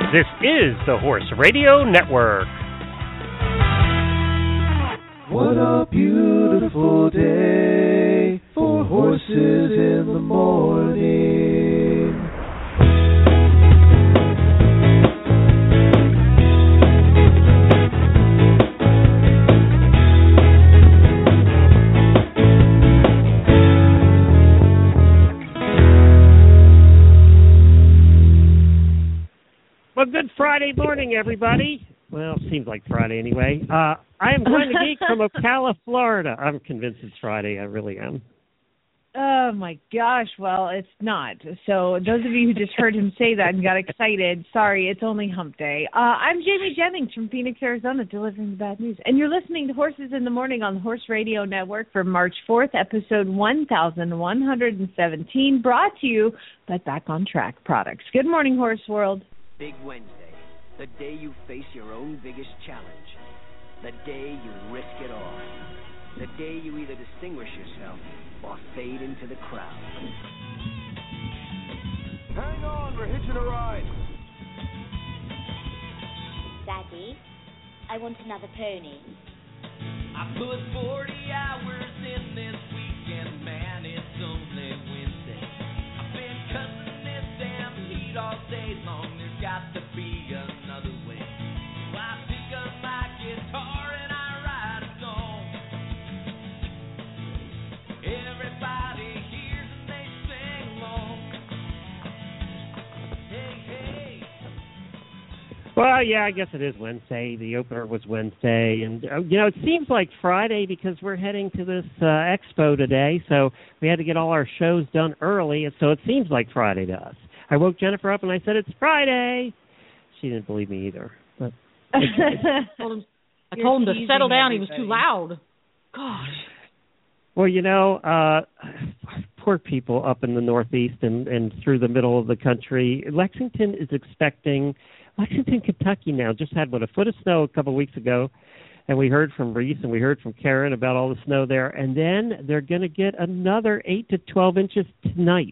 This is the Horse Radio Network. What a beautiful day for horses in the morning. Well, good Friday morning, everybody. Well, it seems like Friday anyway. I am Glenn the Geek from Ocala, Florida. I'm convinced it's Friday. I really am. Oh, my gosh. Well, it's not. So those of you who just heard him say that and got excited, sorry, it's only hump day. I'm Jamie Jennings from Phoenix, Arizona, delivering the bad news. And you're listening to Horses in the Morning on the Horse Radio Network for March 4th, episode 1117, brought to you by Back on Track Products. Good morning, Horse World. Big Wednesday, the day you face your own biggest challenge, the day you risk it all, the day you either distinguish yourself or fade into the crowd. Hang on, we're hitching a ride. Daddy, I want another pony. I put 40 hours in this weekend, man, it's only Wednesday. I've been cussing this damn heat all day long. There's got to be another way. So I pick up my guitar and I write a song. Everybody hears and they sing along. Hey, hey. Well, yeah, I guess it is Wednesday. The opener was Wednesday. And, it seems like Friday because we're heading to this expo today. So we had to get all our shows done early. And so it seems like Friday to us. I woke Jennifer up and I said, it's Friday. She didn't believe me either. But I told him to settle down. He was too loud. Gosh. Well, poor people up in the Northeast and through the middle of the country. Lexington, Kentucky now just had, a foot of snow a couple of weeks ago. And we heard from Reese and we heard from Karen about all the snow there. And then they're going to get another 8 to 12 inches tonight.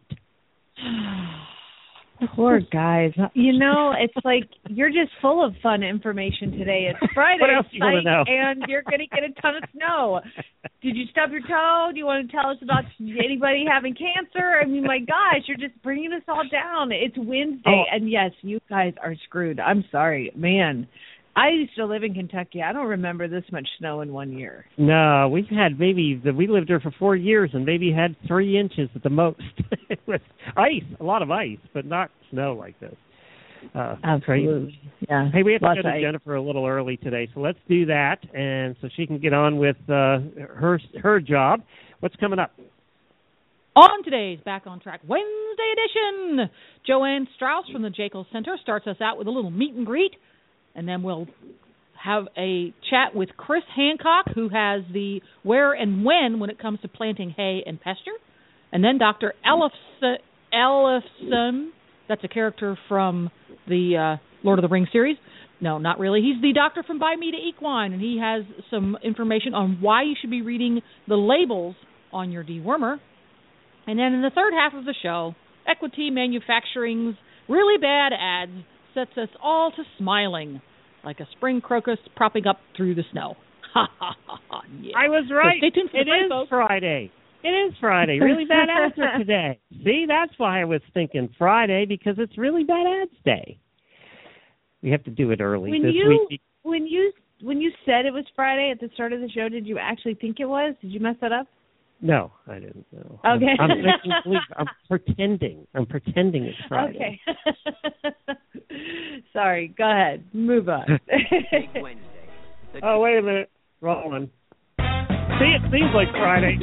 Poor guys. It's like you're just full of fun information today. It's Friday, what else do you want to know? And you're going to get a ton of snow. Did you stub your toe? Do you want to tell us about anybody having cancer? I mean, my gosh, you're just bringing us all down. It's Wednesday, and yes, you guys are screwed. I'm sorry. Man, I used to live in Kentucky. I don't remember this much snow in 1 year. No, we lived there for 4 years and maybe had 3 inches at the most. It was ice, a lot of ice, but not snow like this. Absolutely. Crazy. Yeah. Hey, we have to Lots go to Jennifer a little early today, so let's do that, and so she can get on with her job. What's coming up? On today's Back on Track Wednesday edition, Joanne Strauss from the Jekyll Center starts us out with a little meet and greet. And then we'll have a chat with Chris Hancock, who has the where and when it comes to planting hay and pasture. And then Dr. Ellefson, that's a character from the Lord of the Rings series. No, not really. He's the doctor from Buy Me to Equine, and he has some information on why you should be reading the labels on your dewormer. And then in the third half of the show, Equity Manufacturing's really bad ads sets us all to smiling like a spring crocus propping up through the snow. Ha, ha, ha, ha, yeah. I was right. So stay tuned for It is Friday. It is Friday. Really bad ads are today. See, that's why I was thinking Friday, because it's really bad ads day. We have to do it early this week. When you said it was Friday at the start of the show, did you actually think it was? Did you mess that up? No, I didn't know. Okay. I'm pretending. I'm pretending it's Friday. Okay. Sorry. Go ahead. Move on. Big Wednesday. Oh, wait a minute. Rolling. See, it seems like Friday.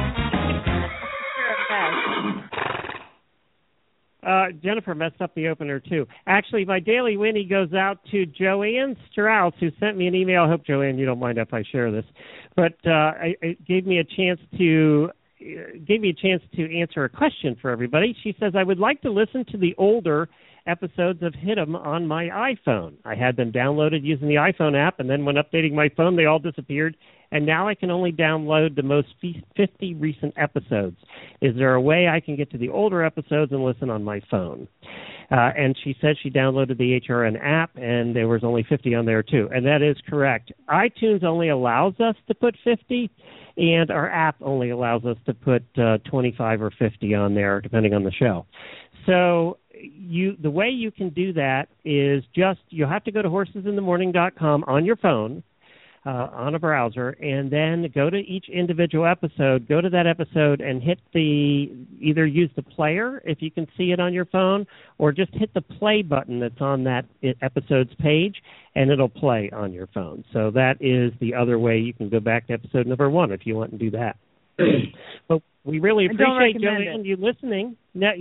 Jennifer messed up the opener, too. Actually, my daily Winnie goes out to Joanne Strauss, who sent me an email. I hope, Joanne, you don't mind if I share this. But it gave me a chance to answer a question for everybody. She says, I would like to listen to the older episodes of Hit 'em on my iPhone. I had them downloaded using the iPhone app, and then when updating my phone, they all disappeared, and now I can only download the most 50 recent episodes. Is there a way I can get to the older episodes and listen on my phone? And she said she downloaded the HRN app, and there was only 50 on there, too. And that is correct. iTunes only allows us to put 50, and our app only allows us to put 25 or 50 on there, depending on the show. So the way you can do that is you have to go to horsesinthemorning.com on your phone, on a browser, and then go to each individual episode, go to that episode and either use the player if you can see it on your phone, or just hit the play button that's on that episode's page, and it'll play on your phone. So that is the other way you can go back to episode number 1 if you want to do that. But we really appreciate Joanne, you listening. No,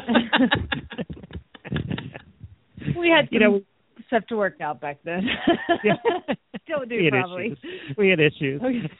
we had some stuff to work out back then. Still do, probably. We had issues.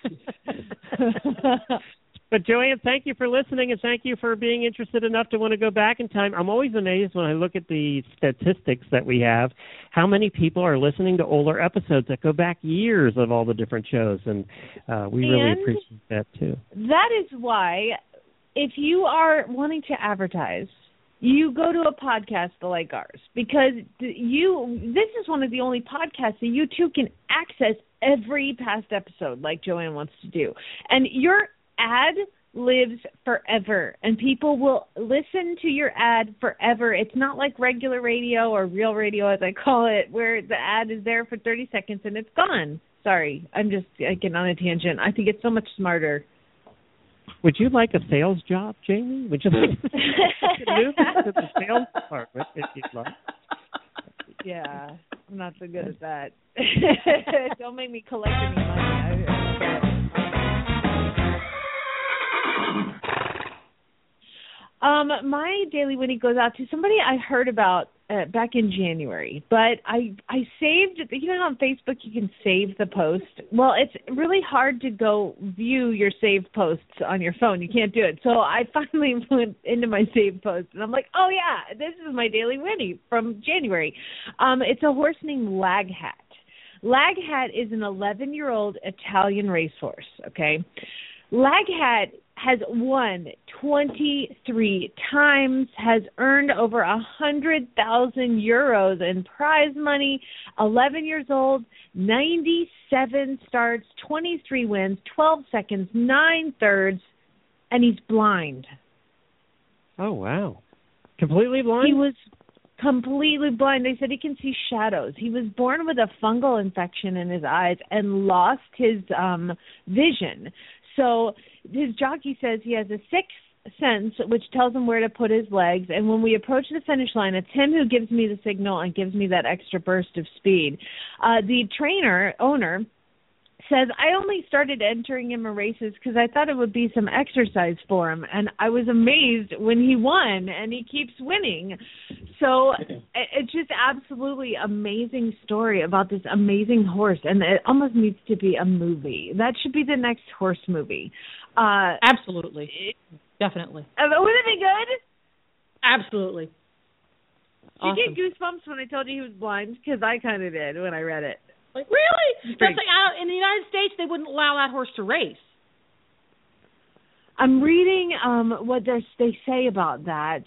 But Joanne, thank you for listening, and thank you for being interested enough to want to go back in time. I'm always amazed when I look at the statistics that we have, how many people are listening to older episodes that go back years of all the different shows, and we really appreciate that, too. That is why, if you are wanting to advertise, you go to a podcast like ours, because this is one of the only podcasts that you too can access every past episode like Joanne wants to do. And your ad lives forever, and people will listen to your ad forever. It's not like regular radio or real radio, as I call it, where the ad is there for 30 seconds and it's gone. Sorry, I'm just getting on a tangent. I think it's so much smarter. Would you like a sales job, Jamie? Would you like to move to the sales department if you'd like? Yeah, I'm not so good at that. Don't make me collect any money. My Daily Winnie goes out to somebody I heard about back in January, but I saved, on Facebook you can save the post. Well, it's really hard to go view your saved posts on your phone. You can't do it. So I finally went into my saved post, and I'm like, oh, yeah, this is my Daily Winnie from January. It's a horse named Laghat. Laghat is an 11-year-old Italian racehorse, okay? Laghat has won 23 times, has earned over 100,000 euros in prize money, 11 years old, 97 starts, 23 wins, 12 seconds, 9 thirds, and he's blind. Oh, wow. Completely blind? He was completely blind. They said he can see shadows. He was born with a fungal infection in his eyes and lost his vision. So his jockey says he has a sixth sense, which tells him where to put his legs. And when we approach the finish line, it's him who gives me the signal and gives me that extra burst of speed. The owner, says, I only started entering him in races because I thought it would be some exercise for him. And I was amazed when he won, and he keeps winning. So it's just absolutely amazing story about this amazing horse. And it almost needs to be a movie. That should be the next horse movie. Absolutely. Definitely. Wouldn't it be good? Absolutely. Awesome. Did you get goosebumps when I told you he was blind? Because I kind of did when I read it. Like, really? That's like, in the United States, they wouldn't allow that horse to race. I'm reading what they say about that.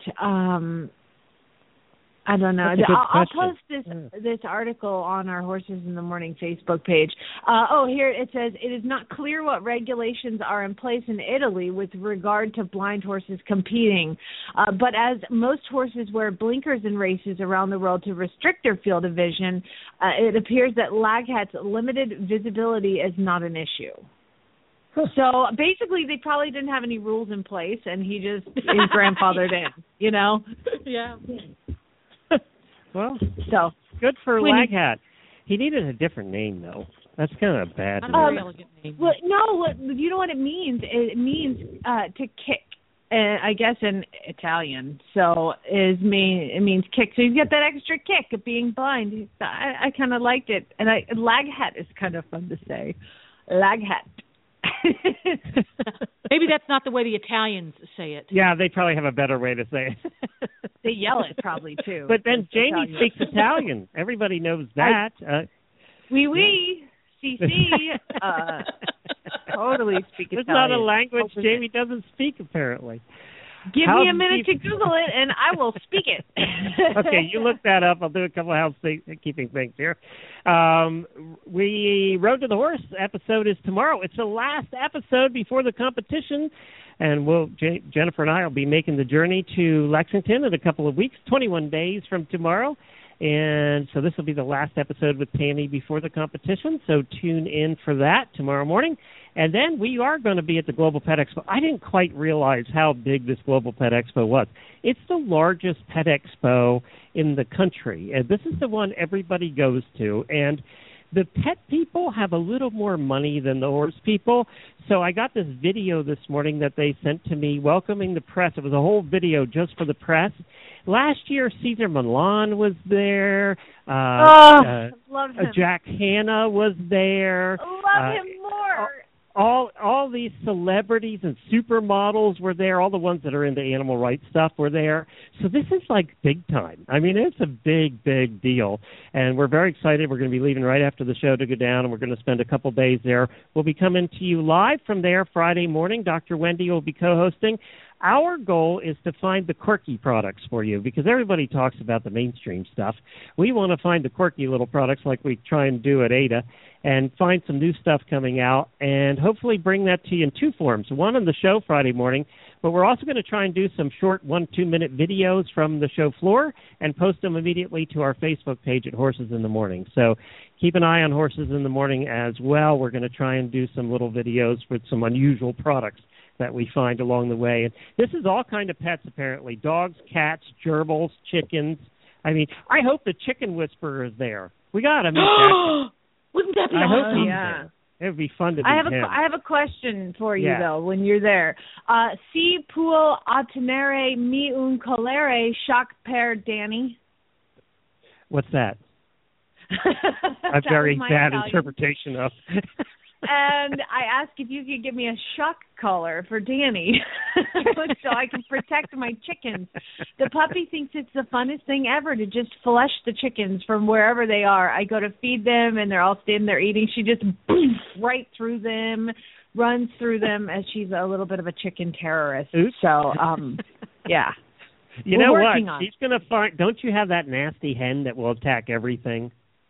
I don't know. I'll post this article on our Horses in the Morning Facebook page. Here it says, it is not clear what regulations are in place in Italy with regard to blind horses competing. But as most horses wear blinkers in races around the world to restrict their field of vision, it appears that Laghat's limited visibility is not an issue. So basically, they probably didn't have any rules in place, and he just is grandfathered in, you know? Yeah. Well, so good for Laghat. He needed a different name, though. That's kind of a bad name. Elegant name. Well, no, you know what it means? It means to kick, I guess, in Italian. So it means kick. So you get that extra kick of being blind. I kind of liked it. And Laghat is kind of fun to say. Laghat. Maybe that's not the way the Italians say it. Yeah, they probably have a better way to say it. They yell it probably too. But then Jamie speaks Italian. Everybody knows that. Oui, si. Totally speak Italian. It's not a language Jamie doesn't speak, apparently. Give me a minute to Google it, and I will speak it. Okay, you look that up. I'll do a couple of housekeeping things here. We Road to the Horse episode is tomorrow. It's the last episode before the competition, and Jennifer and I will be making the journey to Lexington in a couple of weeks, 21 days from tomorrow. And so this will be the last episode with Tammy before the competition, so tune in for that tomorrow morning. And then we are going to be at the Global Pet Expo. I didn't quite realize how big this Global Pet Expo was. It's the largest pet expo in the country. And this is the one everybody goes to. And the pet people have a little more money than the horse people. So I got this video this morning that they sent to me welcoming the press. It was a whole video just for the press. Last year, Cesar Millan was there. Love him. Jack Hanna was there. Love him more. All these celebrities and supermodels were there. All the ones that are into animal rights stuff were there. So this is like big time. I mean, it's a big, big deal. And we're very excited. We're going to be leaving right after the show to go down, and we're going to spend a couple days there. We'll be coming to you live from there Friday morning. Dr. Wendy will be co-hosting. Our goal is to find the quirky products for you because everybody talks about the mainstream stuff. We want to find the quirky little products like we try and do at Ada and find some new stuff coming out and hopefully bring that to you in two forms. One on the show Friday morning, but we're also going to try and do some short 1-2 minute videos from the show floor and post them immediately to our Facebook page at Horses in the Morning. So keep an eye on Horses in the Morning as well. We're going to try and do some little videos with some unusual products that we find along the way. And this is all kind of pets, apparently. Dogs, cats, gerbils, chickens. I mean, I hope the chicken whisperer is there. We got to meet that. Wouldn't that be awesome? awesome? Yeah. It would be fun to meet him. I have a question for you, Yeah. though, when you're there. Si può ottenere mi un colore shock per Danny? What's that? A That very was my bad Italian. interpretation of... And I asked if you could give me a shock collar for Danny so I can protect my chickens. The puppy thinks it's the funnest thing ever to just flush the chickens from wherever they are. I go to feed them, and they're all standing there eating. She just boom, right through them, runs through them, as she's a little bit of a chicken terrorist. Oops. So, yeah. You We're know working what? on She's going to find... Don't you have that nasty hen that will attack everything?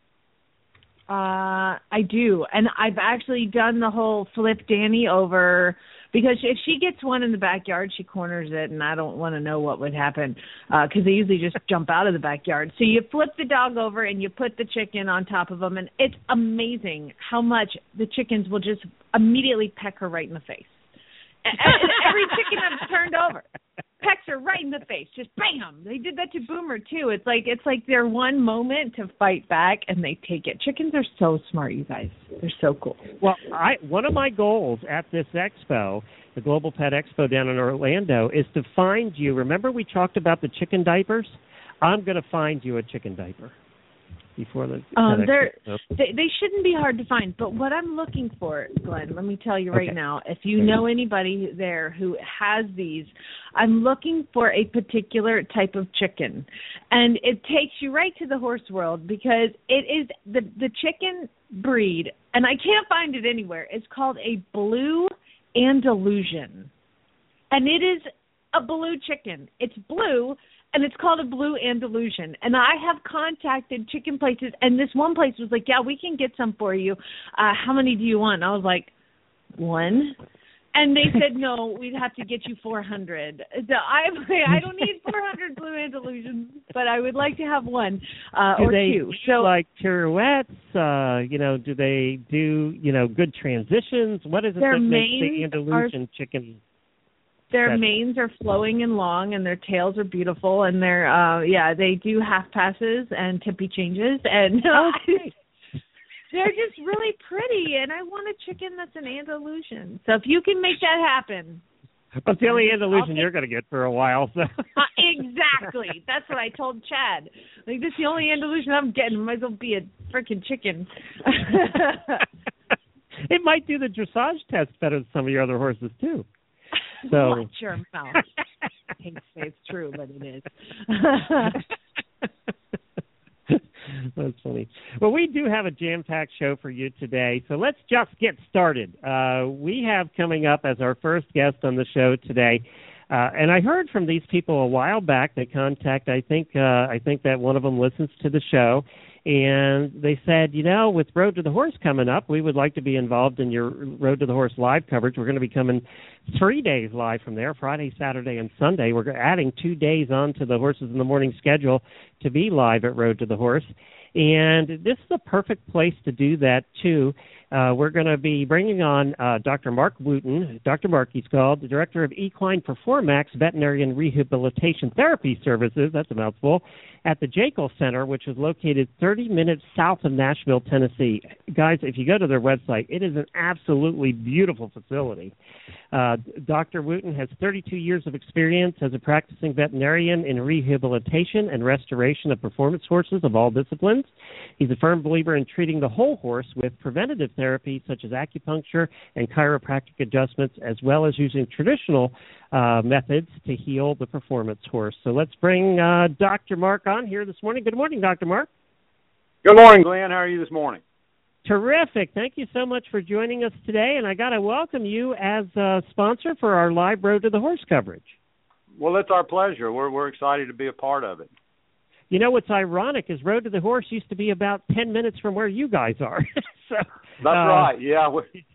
I do, and I've actually done the whole flip Danny over because if she gets one in the backyard, she corners it, and I don't want to know what would happen because they usually just jump out of the backyard. So you flip the dog over and you put the chicken on top of them, and it's amazing how much the chickens will just immediately peck her right in the face. And every chicken I've turned over pecks her right in the face, just bam. They did that to Boomer too. It's like their one moment to fight back, and they take it. Chickens are so smart, you guys. They're so cool. Well, one of my goals at this expo, the Global Pet Expo down in Orlando, is to find you. Remember we talked about the chicken diapers? I'm going to find you a chicken diaper before the they shouldn't be hard to find. But what I'm looking for, Glenn, let me tell you right now, if you know anybody there who has these, I'm looking for a particular type of chicken. And it takes you right to the horse world because it is the chicken breed, and I can't find it anywhere. It's called a blue Andalusian. And it is a blue chicken. It's blue, and it's called a blue Andalusian. And I have contacted chicken places, and this one place was like, yeah, we can get some for you. How many do you want? And I was like, one. And they said, no, we'd have to get you 400. So I don't need 400 blue Andalusians, but I would like to have one or two. So like pirouettes? Do they do, good transitions? What is it that makes the Andalusian chicken? Their manes are flowing and long, and their tails are beautiful, and they do half passes and tippy changes, and they're just really pretty, and I want a chicken that's an Andalusian. So if you can make that happen. But the only Andalusian you're going to get for a while. So. Exactly. That's what I told Chad. Like, this is the only Andalusian I'm getting. Might as well be a freaking chicken. It might do the dressage test better than some of your other horses, too. So. Watch your mouth. I hate to say it's true, but it is. That's funny. Well, we do have a jam-packed show for you today, so let's just get started. We have coming up as our first guest on the show today And I heard from these people a while back. They contact. I think that one of them listens to the show, and they said, with Road to the Horse coming up, we would like to be involved in your Road to the Horse live coverage. We're going to be coming 3 days live from there, Friday, Saturday, and Sunday. We're adding 2 days onto the Horses in the Morning schedule to be live at Road to the Horse. And this is a perfect place to do that, too. We're going to be bringing on Dr. Mark Wooten. Dr. Mark, he's called, the Director of Equine Performax Veterinarian Rehabilitation Therapy Services, that's a mouthful, at the Jekyll Center, which is located 30 minutes south of Nashville, Tennessee. Guys, if you go to their website, it is an absolutely beautiful facility. Dr. Wooten has 32 years of experience as a practicing veterinarian in rehabilitation and restoration of performance horses of all disciplines. He's a firm believer in treating the whole horse with preventative therapy such as acupuncture and chiropractic adjustments, as well as using traditional methods to heal the performance horse. So let's bring Dr. Mark on here this morning. Good morning, Dr. Mark. Good morning, Glenn. How are you this morning? Terrific. Thank you so much for joining us today, and I got to welcome you as a sponsor for our live Road to the Horse coverage. Well, it's our pleasure. We're excited to be a part of it. What's ironic is Road to the Horse used to be about 10 minutes from where you guys are. So, that's right. Yeah,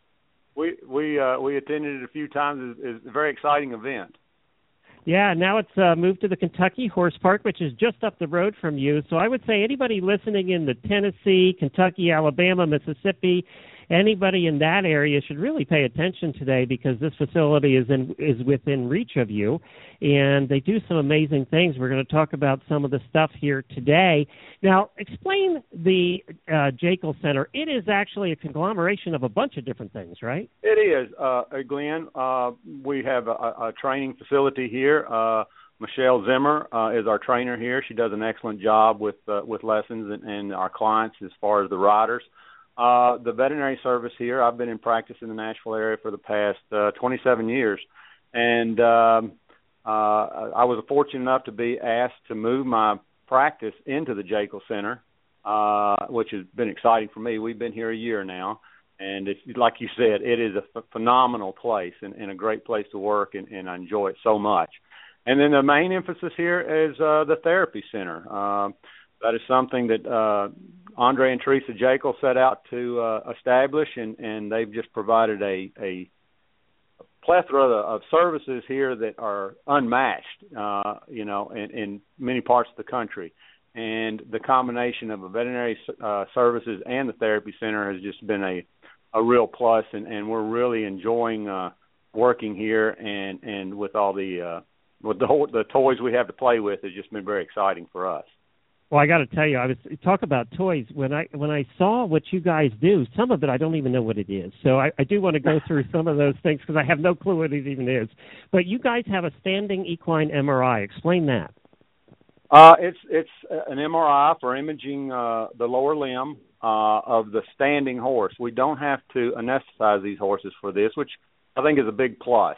we attended it a few times. It's a very exciting event. Yeah, now it's moved to the Kentucky Horse Park, which is just up the road from you. So I would say anybody listening in the Tennessee, Kentucky, Alabama, Mississippi, anybody in that area should really pay attention today, because this facility is within reach of you, and they do some amazing things. We're going to talk about some of the stuff here today. Now, explain the Jekyll Center. It is actually a conglomeration of a bunch of different things, right? It is, Glenn. We have a training facility here. Michelle Zimmer is our trainer here. She does an excellent job with lessons and our clients as far as the riders. The veterinary service here, I've been in practice in the Nashville area for the past 27 years, and I was fortunate enough to be asked to move my practice into the Jekyll Center, which has been exciting for me. We've been here a year now, and it's, like you said, it is a phenomenal place and a great place to work, and I enjoy it so much. And then the main emphasis here is the therapy center. That is something that Andre and Teresa Jekyll set out to establish, and they've just provided a plethora of services here that are unmatched, in many parts of the country. And the combination of the veterinary services and the therapy center has just been a real plus, and we're really enjoying working here, and with all the toys we have to play with has just been very exciting for us. Well, I got to tell you, talk about toys. When I saw what you guys do, some of it I don't even know what it is. So I do want to go through some of those things, because I have no clue what it even is. But you guys have a standing equine MRI. Explain that. It's an MRI for imaging the lower limb of the standing horse. We don't have to anesthetize these horses for this, which I think is a big plus.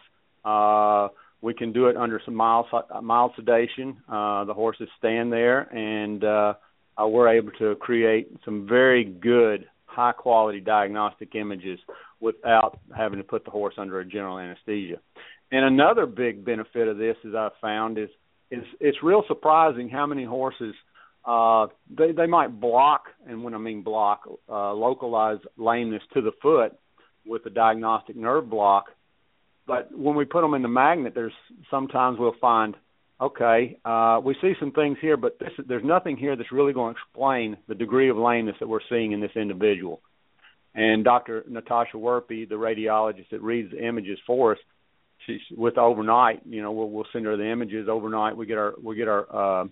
We can do it under some mild sedation. The horses stand there, and we're able to create some very good, high-quality diagnostic images without having to put the horse under a general anesthesia. And another big benefit of this, as I've found, is it's real surprising how many horses they might block, and when I mean block, localize lameness to the foot with a diagnostic nerve block. But when we put them in the magnet, sometimes we'll find, okay, we see some things here, but there's nothing here that's really going to explain the degree of lameness that we're seeing in this individual. And Dr. Natasha Werpy, the radiologist that reads the images for us, she's with overnight. We'll send her the images overnight. We get her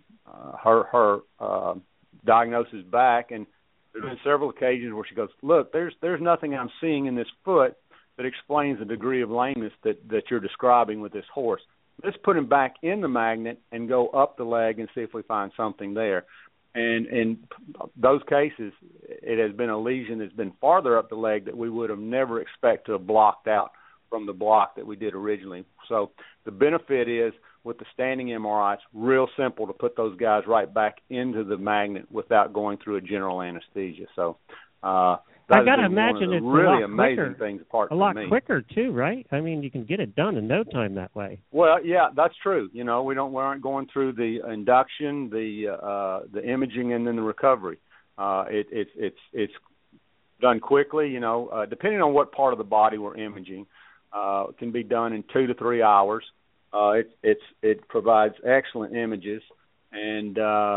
diagnosis back, and there's been several occasions where she goes, look, there's nothing I'm seeing in this foot that explains the degree of lameness that you're describing with this horse. Let's put him back in the magnet and go up the leg and see if we find something there. And in those cases, it has been a lesion that's been farther up the leg that we would have never expected to have blocked out from the block that we did originally. So the benefit is, with the standing MRI, it's real simple to put those guys right back into the magnet without going through a general anesthesia. So I got to imagine it's really a lot amazing quicker, things apart a from lot me. quicker too, right? I mean, you can get it done in no time that way. Well, yeah, that's true. You know, we aren't going through the induction, the imaging, and then the recovery. It's done quickly. You know, depending on what part of the body we're imaging, it can be done in 2 to 3 hours. It provides excellent images, and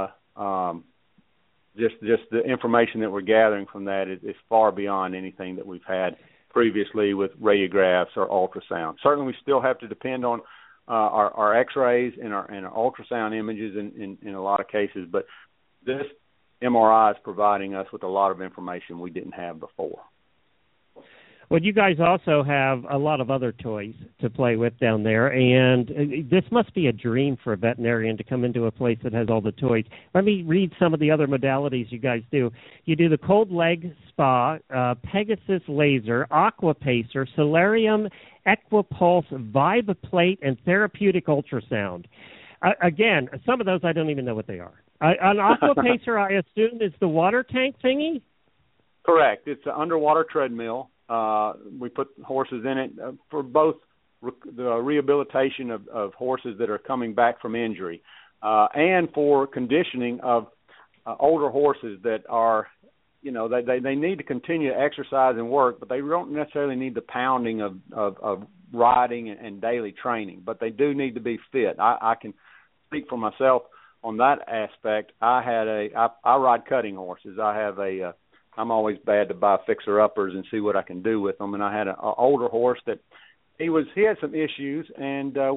just the information that we're gathering from that is far beyond anything that we've had previously with radiographs or ultrasound. Certainly, we still have to depend on our X-rays and our ultrasound images in a lot of cases, but this MRI is providing us with a lot of information we didn't have before. Well, you guys also have a lot of other toys to play with down there, and this must be a dream for a veterinarian to come into a place that has all the toys. Let me read some of the other modalities you guys do. You do the cold leg spa, Pegasus laser, Aquapacer, Solarium, Equipulse, VibaPlate, and therapeutic ultrasound. Again, some of those I don't even know what they are. An Aquapacer, I assume, is the water tank thingy? Correct. It's an underwater treadmill. We put horses in it for both the rehabilitation of horses that are coming back from injury and for conditioning of older horses that are, you know, they need to continue to exercise and work, but they don't necessarily need the pounding of riding and daily training, but they do need to be fit. I can speak for myself on that aspect. I ride cutting horses. I'm always bad to buy fixer-uppers and see what I can do with them. And I had an older horse that he had some issues, and I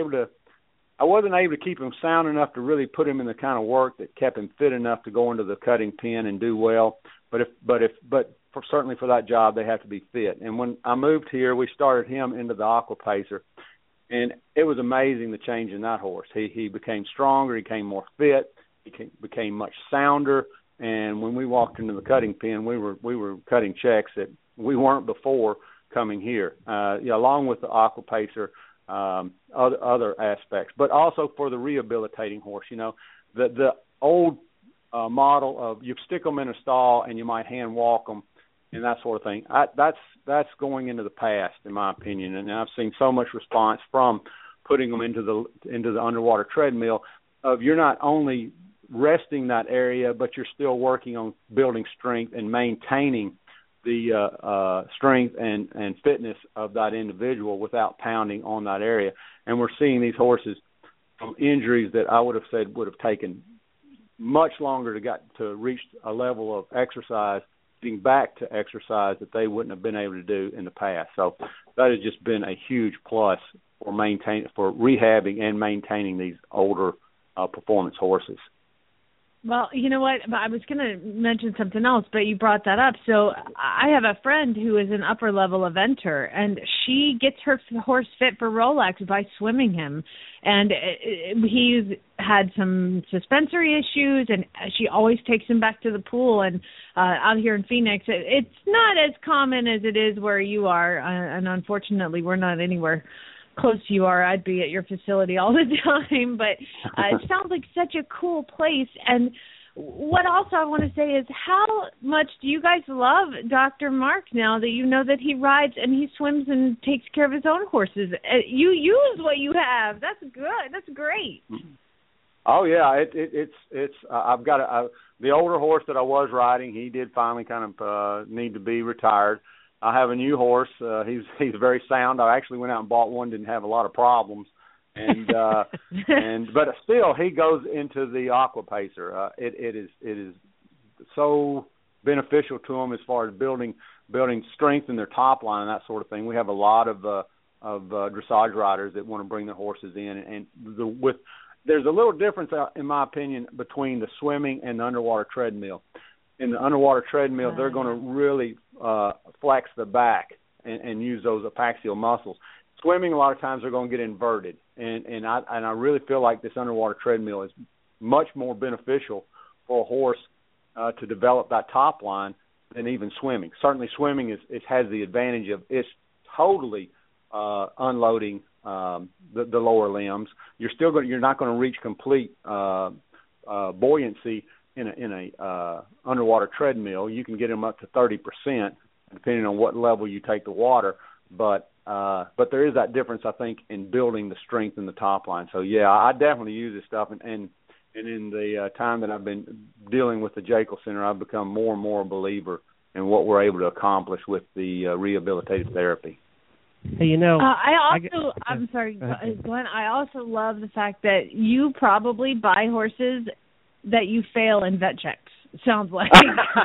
wasn't able to keep him sound enough to really put him in the kind of work that kept him fit enough to go into the cutting pen and do well. But certainly for that job, they have to be fit. And when I moved here, we started him into the Aquapacer, and it was amazing the change in that horse. He became stronger, he became more fit, he became much sounder. And when we walked into the cutting pen, we were cutting checks that we weren't before coming here, along with the Aquapacer, other aspects, but also for the rehabilitating horse. You know, the old model of you stick them in a stall and you might hand walk them and that sort of thing. That's going into the past, in my opinion. And I've seen so much response from putting them into the underwater treadmill of you're not only resting that area, but you're still working on building strength and maintaining the strength and fitness of that individual without pounding on that area. And we're seeing these horses from injuries that I would have said would have taken much longer to reach a level of exercise, getting back to exercise that they wouldn't have been able to do in the past. So that has just been a huge plus for rehabbing and maintaining these older performance horses. Well, you know what? I was going to mention something else, but you brought that up. So I have a friend who is an upper-level eventer, and she gets her horse fit for Rolex by swimming him. And he's had some suspensory issues, and she always takes him back to the pool. And out here in Phoenix, it's not as common as it is where you are, and unfortunately we're not anywhere close to you are. I'd be at your facility all the time, but it sounds like such a cool place. And what also I want to say is, how much do you guys love Dr. Mark now that you know that he rides and he swims and takes care of his own horses? You use what you have. That's good. That's great. Oh yeah, it's I've got the older horse that I was riding. He did finally kind of need to be retired. I have a new horse. He's very sound. I actually went out and bought one. Didn't have a lot of problems, but still he goes into the Aquapacer. It is so beneficial to them as far as building strength in their top line and that sort of thing. We have a lot of dressage riders that want to bring their horses in, there's a little difference, in my opinion, between the swimming and the underwater treadmill. In the underwater treadmill, they're going to really flex the back and use those apaxial muscles. Swimming, a lot of times, they're going to get inverted, and I really feel like this underwater treadmill is much more beneficial for a horse to develop that top line than even swimming. Certainly, swimming has the advantage of it's totally unloading the lower limbs. You're not going to reach complete buoyancy in a underwater treadmill, you can get them up to 30%, depending on what level you take the water. But there is that difference, I think, in building the strength in the top line. So yeah, I definitely use this stuff, and in the time that I've been dealing with the Jekyll Center, I've become more and more a believer in what we're able to accomplish with the rehabilitative therapy. Hey, I'm sorry, Glenn. I also love the fact that you probably buy horses that you fail in vet checks. Sounds like.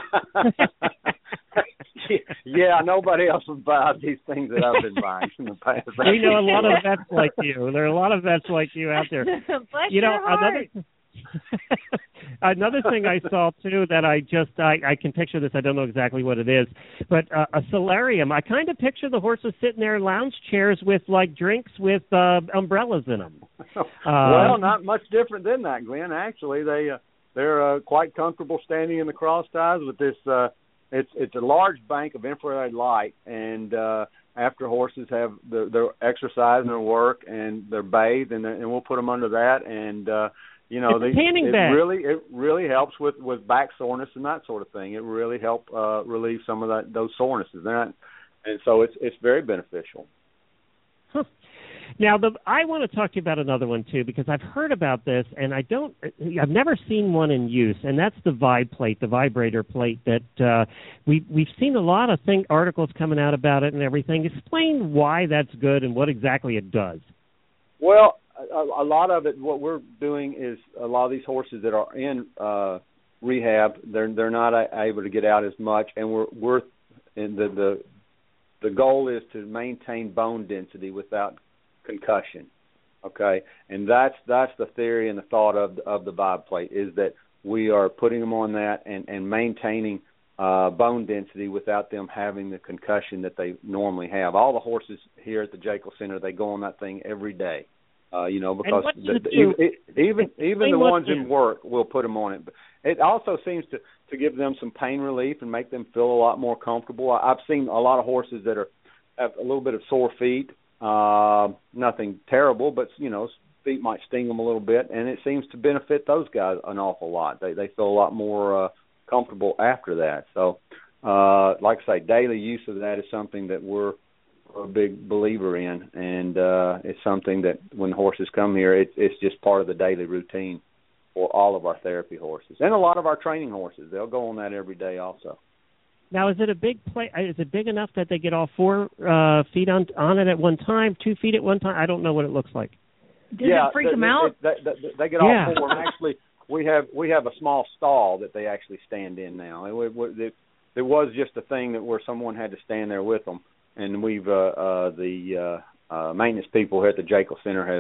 Yeah, nobody else would buy these things that I've been buying in the past. We know a lot of vets like you. There are a lot of vets like you out there. Bless your heart. Another thing I saw too that I can picture this. I don't know exactly what it is, but a solarium. I kind of picture the horses sitting there in lounge chairs with like drinks with umbrellas in them. Well, not much different than that, Glenn. Actually, they're quite comfortable standing in the cross ties with this. It's a large bank of infrared light, and after horses have their exercise and their work and they're bathed, and we'll put them under that, and it really helps with back soreness and that sort of thing. It really helps relieve some of those sorenesses, and so it's very beneficial. Huh. Now, I want to talk to you about another one too, because I've heard about this, and I've never seen one in use, and that's the Vibe plate, the vibrator plate that we've seen a lot of articles coming out about it and everything. Explain why that's good and what exactly it does. Well, a lot of it, what we're doing is a lot of these horses that are in rehab, they're not able to get out as much, and we're in the goal is to maintain bone density without concussion. Okay, and that's the theory and the thought of the Vibe plate, is that we are putting them on that and maintaining bone density without them having the concussion that they normally have. All the horses here at the Jekyll Center, they go on that thing every day. Because even the ones in work will put them on it. But it also seems to give them some pain relief and make them feel a lot more comfortable. I've seen a lot of horses that have a little bit of sore feet, nothing terrible, but feet might sting them a little bit, and it seems to benefit those guys an awful lot. They feel a lot more comfortable after that. So, like I say, daily use of that is something that we're a big believer in, and it's something that when horses come here, it's just part of the daily routine for all of our therapy horses and a lot of our training horses. They'll go on that every day also. Now, is it a big plate? Is it big enough that they get all 4 feet on it at one time, 2 feet at one time? I don't know what it looks like. Does it freak them out? They get all 4. And actually, we have a small stall that they actually stand in now. There was just a thing where someone had to stand there with them. And we've the maintenance people here at the Jekyll Center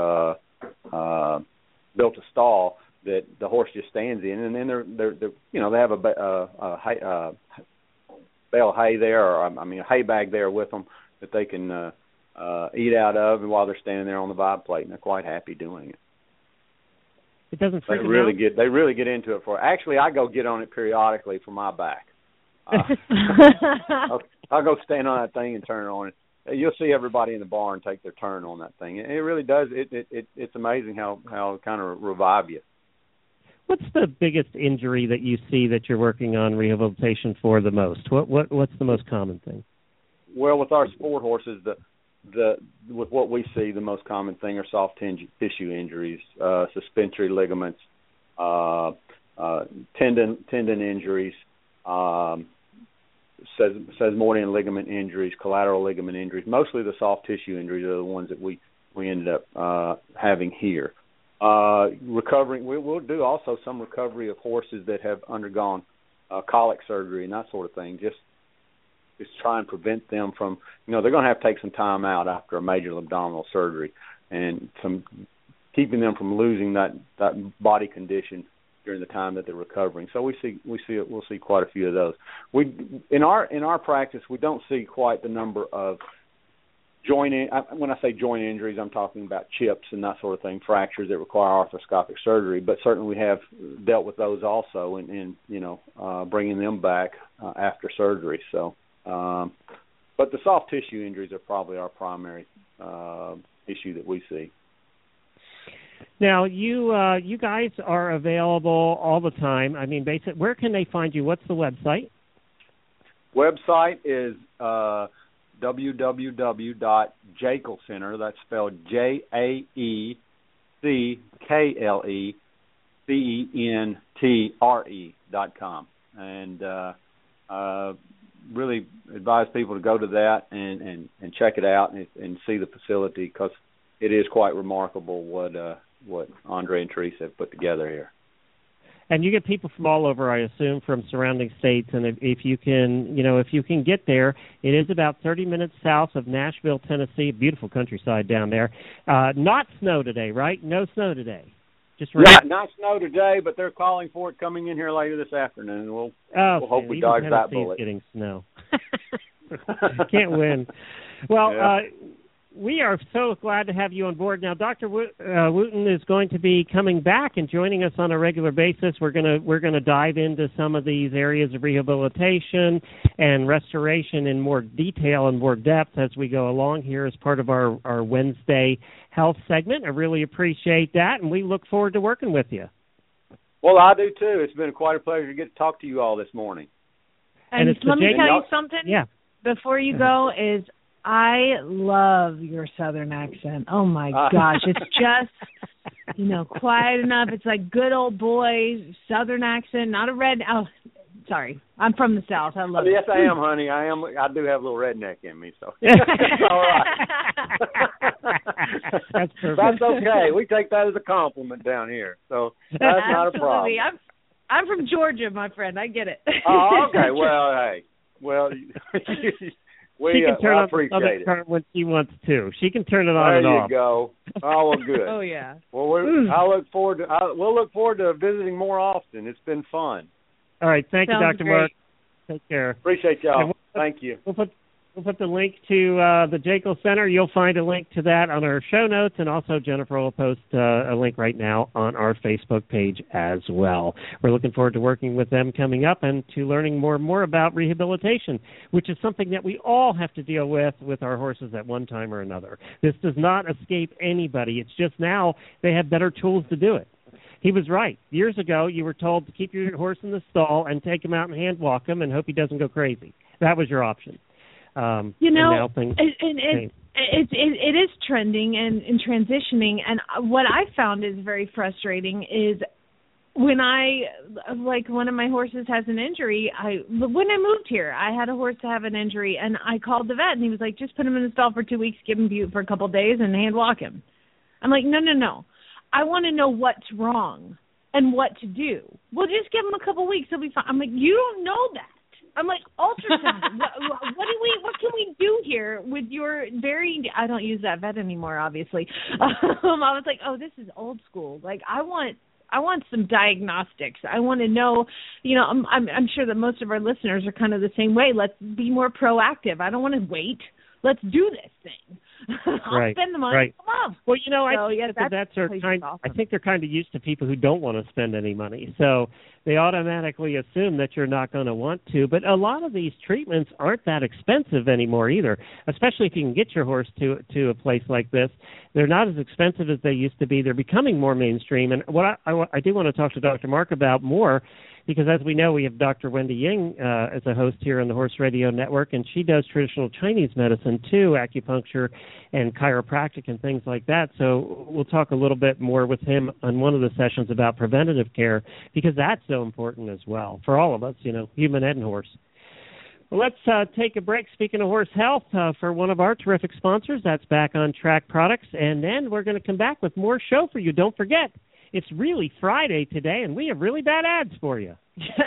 have built a stall that the horse just stands in, and then they have a bale of hay there, or a hay bag there with them that they can eat out of, and while they're standing there on the Vibe plate, and they're quite happy doing it. It doesn't freak them out? They really get into it for. Actually, I go get on it periodically for my back. I'll go stand on that thing and turn it on. You'll see everybody in the barn take their turn on that thing. It really does. It's amazing how it kind of revive you. What's the biggest injury that you see that you're working on rehabilitation for the most? What's the most common thing? Well, with our sport horses, with what we see, the most common thing are soft tissue injuries, suspensory ligaments, tendon injuries, sesamoidian ligament injuries, collateral ligament injuries. Mostly the soft tissue injuries are the ones that we ended up having here. Recovering, we'll do also some recovery of horses that have undergone colic surgery and that sort of thing. Just try and prevent them from, they're going to have to take some time out after a major abdominal surgery, and some keeping them from losing that body condition during the time that they're recovering. So we'll see quite a few of those. In our practice, we don't see quite the number of when I say joint injuries, I'm talking about chips and that sort of thing, fractures that require arthroscopic surgery. But certainly we have dealt with those also, and bringing them back after surgery. So, but the soft tissue injuries are probably our primary issue that we see. Now, you guys are available all the time. I mean, basically, where can they find you? What's the website? Website is www.Jaekle Center. That's spelled JAECKLECENTRE.com. And really advise people to go to that and check it out and see the facility, because it is quite remarkable what Andre and Teresa have put together here. And you get people from all over, I assume, from surrounding states. And if you can get there, it is about 30 minutes south of Nashville, Tennessee. Beautiful countryside down there. Not snow today, right? No snow today. Just rain. Not snow today, but they're calling for it coming in here later this afternoon. We'll hope we dodge that bullet. Getting snow. Can't win. Well, yeah. We are so glad to have you on board. Now, Dr. Wooten is going to be coming back and joining us on a regular basis. We're gonna dive into some of these areas of rehabilitation and restoration in more detail and more depth as we go along here as part of our Wednesday health segment. I really appreciate that, and we look forward to working with you. Well, I do too. It's been quite a pleasure to get to talk to you all this morning. And let me tell you something. Yeah. Before you go, is I love your Southern accent. Oh, my gosh. It's just, quiet enough. It's like good old boy Southern accent, not a red. Oh, sorry. I'm from the South. I love it. Yes, I am, honey. I do have a little redneck in me, so it's all right. That's perfect. That's okay. We take that as a compliment down here, so that's not a problem. I'm from Georgia, my friend. I get it. Oh, okay. Well, hey. Well, she can turn on the Southern current when she wants to. She can turn it on and off. There you go. Oh, well, good. Oh, yeah. Well, we'll look forward to visiting more often. It's been fun. All right. Thank you, Dr. Great. Mark. Take care. Appreciate y'all. Thank you. We'll put the link to the Jaekle Center. You'll find a link to that on our show notes, and also Jennifer will post a link right now on our Facebook page as well. We're looking forward to working with them coming up and to learning more and more about rehabilitation, which is something that we all have to deal with our horses at one time or another. This does not escape anybody. It's just now they have better tools to do it. He was right. Years ago, you were told to keep your horse in the stall and take him out and hand walk him and hope he doesn't go crazy. That was your option. It is trending and transitioning, and what I found is very frustrating is when one of my horses has an injury. When I moved here, I had a horse to have an injury, and I called the vet, and he was like, just put him in the stall for 2 weeks, give him bute for a couple of days, and hand walk him. I'm like, no. I want to know what's wrong and what to do. Well, just give him a couple of weeks, he'll be fine. I'm like, you don't know that. I'm like, ultrasound. What can we do here with your I don't use that vet anymore, obviously. I was like, oh, this is old school. Like, I want some diagnostics. I want to know, I'm sure that most of our listeners are kind of the same way. Let's be more proactive. I don't want to wait. Let's do this thing. I'll spend the money. Right. Come on. Well, I think they're kind of used to people who don't want to spend any money. So they automatically assume that you're not going to want to. But a lot of these treatments aren't that expensive anymore either, especially if you can get your horse to a place like this. They're not as expensive as they used to be. They're becoming more mainstream. And what I do want to talk to Dr. Mark about more, because as we know, we have Dr. Wendy Ying as a host here on the Horse Radio Network, and she does traditional Chinese medicine too, acupuncture and chiropractic and things like that. So we'll talk a little bit more with him on one of the sessions about preventative care, because that's so important as well for all of us, human and horse. Well, let's take a break, speaking of horse health, for one of our terrific sponsors. That's Back on Track Products. And then we're going to come back with more show for you. Don't forget, it's really Friday today, and we have really bad ads for you.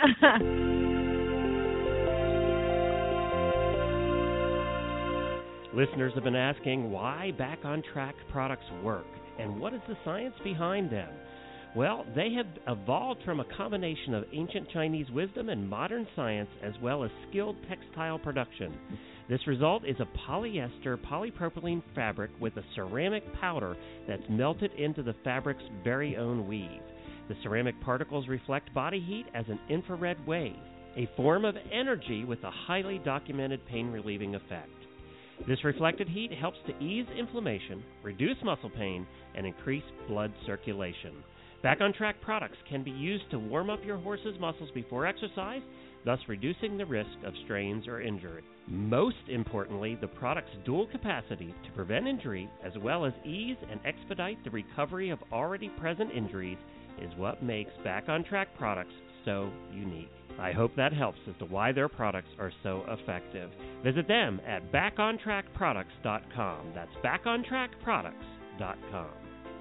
Listeners have been asking why Back on Track products work and what is the science behind them. Well, they have evolved from a combination of ancient Chinese wisdom and modern science, as well as skilled textile production. This result is a polyester polypropylene fabric with a ceramic powder that's melted into the fabric's very own weave. The ceramic particles reflect body heat as an infrared wave, a form of energy with a highly documented pain-relieving effect. This reflected heat helps to ease inflammation, reduce muscle pain, and increase blood circulation. Back on Track products can be used to warm up your horse's muscles before exercise, thus reducing the risk of strains or injury. Most importantly, the product's dual capacity to prevent injury as well as ease and expedite the recovery of already present injuries is what makes Back on Track products so unique. I hope that helps as to why their products are so effective. Visit them at backontrackproducts.com. That's backontrackproducts.com.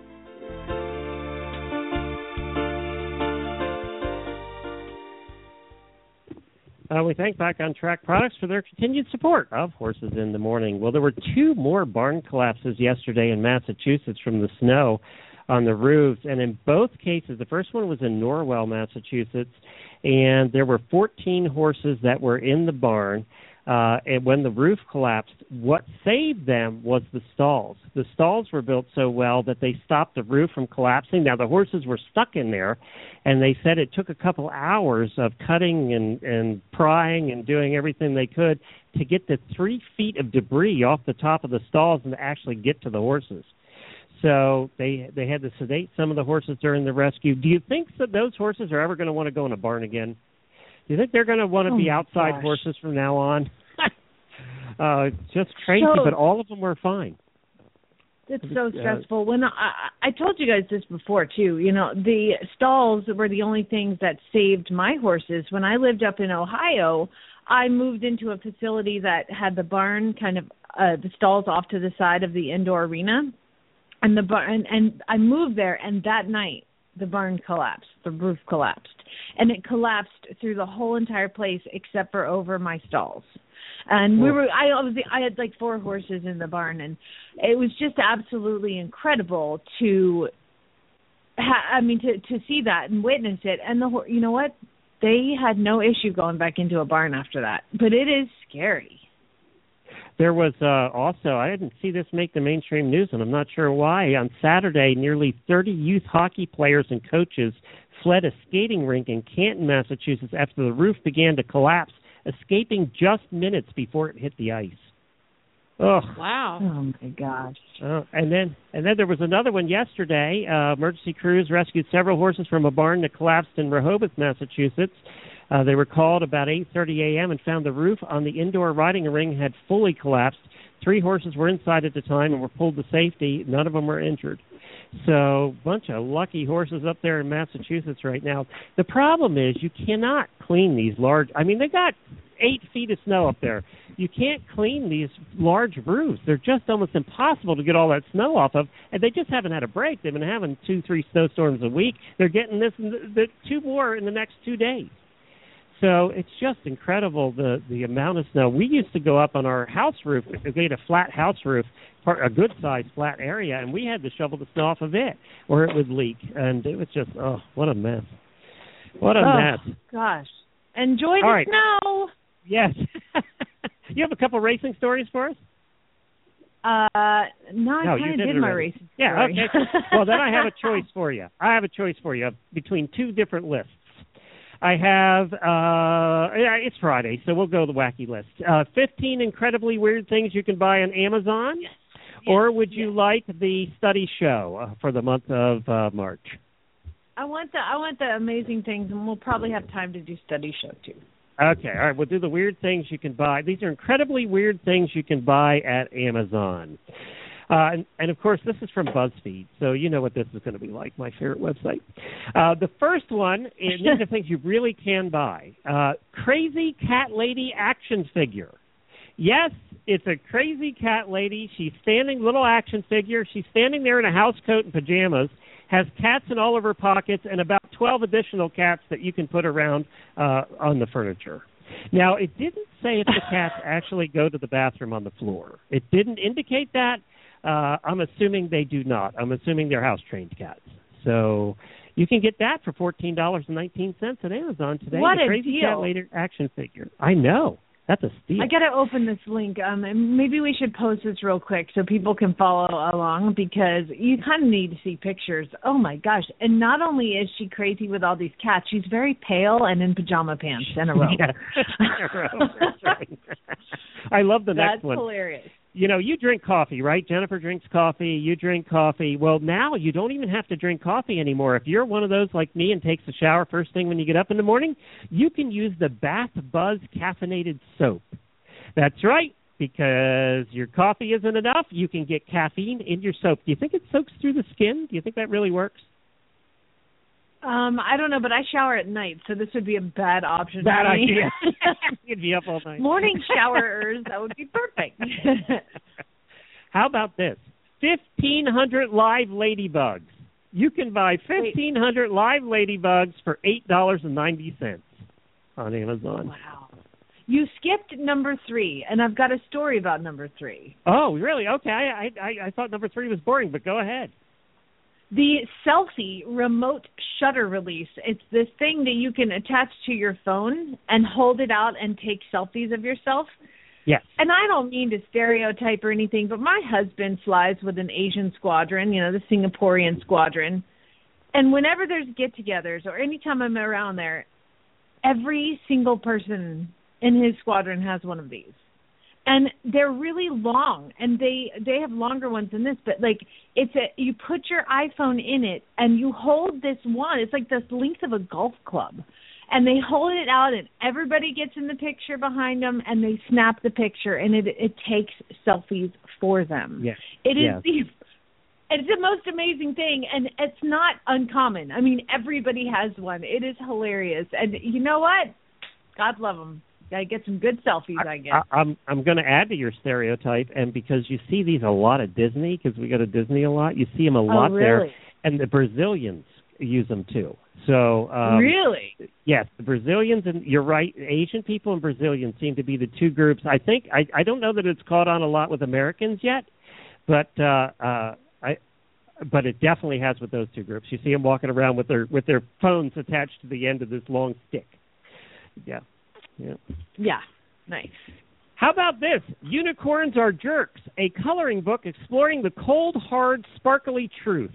We thank Back on Track Products for their continued support of Horses in the Morning. Well, there were 2 more barn collapses yesterday in Massachusetts from the snow on the roofs, and in both cases, the first one was in Norwell, Massachusetts, and there were 14 horses that were in the barn. And when the roof collapsed, what saved them was the stalls. The stalls were built so well that they stopped the roof from collapsing. Now, the horses were stuck in there, and they said it took a couple hours of cutting and prying and doing everything they could to get the 3 feet of debris off the top of the stalls and to actually get to the horses. So they had to sedate some of the horses during the rescue. Do you think that those horses are ever going to want to go in a barn again? Do you think they're going to want to be outside horses from now on? Just crazy, but all of them were fine. It's so stressful. When I told you guys this before, too, you know, the stalls were the only things that saved my horses. When I lived up in Ohio, I moved into a facility that had the barn kind of the stalls off to the side of the indoor arena. And the barn, and I moved there, and that night the barn collapsed, the roof collapsed, and it collapsed through the whole entire place except for over my stalls. And I had like 4 horses in the barn, and it was just absolutely incredible to see that and witness it. And you know what? They had no issue going back into a barn after that, but it is scary. There was also, I didn't see this make the mainstream news, and I'm not sure why. On Saturday, nearly 30 youth hockey players and coaches fled a skating rink in Canton, Massachusetts, after the roof began to collapse, escaping just minutes before it hit the ice. Oh, wow! Oh my gosh! And then there was another one yesterday. Emergency crews rescued several horses from a barn that collapsed in Rehoboth, Massachusetts. They were called about 8:30 a.m. and found the roof on the indoor riding ring had fully collapsed. 3 horses were inside at the time and were pulled to safety. None of them were injured. So, bunch of lucky horses up there in Massachusetts right now. The problem is you cannot clean these large. I mean, they got 8 feet of snow up there. You can't clean these large roofs. They're just almost impossible to get all that snow off of, and they just haven't had a break. They've been having 2-3 snowstorms a week. They're getting the 2 more in the next 2 days. So it's just incredible the amount of snow. We used to go up on our house roof. We had a flat house roof, a good-sized flat area, and we had to shovel the snow off of it, or it would leak. And it was just, what a mess. What a mess. Gosh. Enjoy the snow. Yes. You have a couple racing stories for us? No, I kind of did my racing story. Yeah, okay. Well, then I have a choice for you. Between 2 different lists. I have, it's Friday, so we'll go the wacky list. 15 incredibly weird things you can buy on Amazon, or would you like the study show for the month of March? I want the amazing things, and we'll probably have time to do study show too. Okay, all right, we'll do the weird things you can buy. These are incredibly weird things you can buy at Amazon. And of course, this is from BuzzFeed, so you know what this is going to be like, my favorite website. The first one, and these are things you really can buy, Crazy Cat Lady action figure. Yes, it's a crazy cat lady. She's standing, little action figure. She's standing there in a house coat and pajamas, has cats in all of her pockets, and about 12 additional cats that you can put around on the furniture. Now, it didn't say if the cats actually go to the bathroom on the floor. It didn't indicate that. I'm assuming they do not. I'm assuming they're house-trained cats. So you can get that for $14.19 at Amazon today. What a Crazy deal. Cat Lady action figure. I know. That's a steal. I got to open this link. Maybe we should post this real quick so people can follow along, because you kind of need to see pictures. Oh, my gosh. And not only is she crazy with all these cats, she's very pale and in pajama pants in a row. Yeah. That's right. I love the next one. That's hilarious. You drink coffee, right? Jennifer drinks coffee. You drink coffee. Well, now you don't even have to drink coffee anymore. If you're one of those like me and takes a shower first thing when you get up in the morning, you can use the Bath Buzz caffeinated soap. That's right, because your coffee isn't enough. You can get caffeine in your soap. Do you think it soaks through the skin? Do you think that really works? I don't know, but I shower at night, so this would be a bad option. Bad for me. idea. You'd be up all night. Morning showerers, that would be perfect. How about this? 1,500 live ladybugs. You can buy 1,500 live ladybugs for $8.90 on Amazon. Wow. You skipped number 3, and I've got a story about number 3. Oh, really? Okay. I thought number 3 was boring, but go ahead. The Selfie remote shutter release. It's this thing that you can attach to your phone and hold it out and take selfies of yourself. Yes. And I don't mean to stereotype or anything, but my husband flies with an Asian squadron, the Singaporean squadron. And whenever there's get-togethers or anytime I'm around there, every single person in his squadron has one of these. And they're really long, and they have longer ones than this. But you put your iPhone in it, and you hold this one. It's like the length of a golf club, and they hold it out, and everybody gets in the picture behind them, and they snap the picture, and it takes selfies for them. Yes. It is it's the most amazing thing, and it's not uncommon. I mean, everybody has one. It is hilarious, and you know what? God love them. Got to get some good selfies, I guess. I'm going to add to your stereotype, and because you see these a lot at Disney, because we go to Disney a lot, you see them a lot there, and the Brazilians use them too. So really? Yes, the Brazilians, and you're right, Asian people and Brazilians seem to be the two groups. I think I don't know that it's caught on a lot with Americans yet, but but it definitely has with those two groups. You see them walking around with their phones attached to the end of this long stick. Yeah. Yeah, nice. How about this? Unicorns Are Jerks, a coloring book exploring the cold, hard, sparkly truth.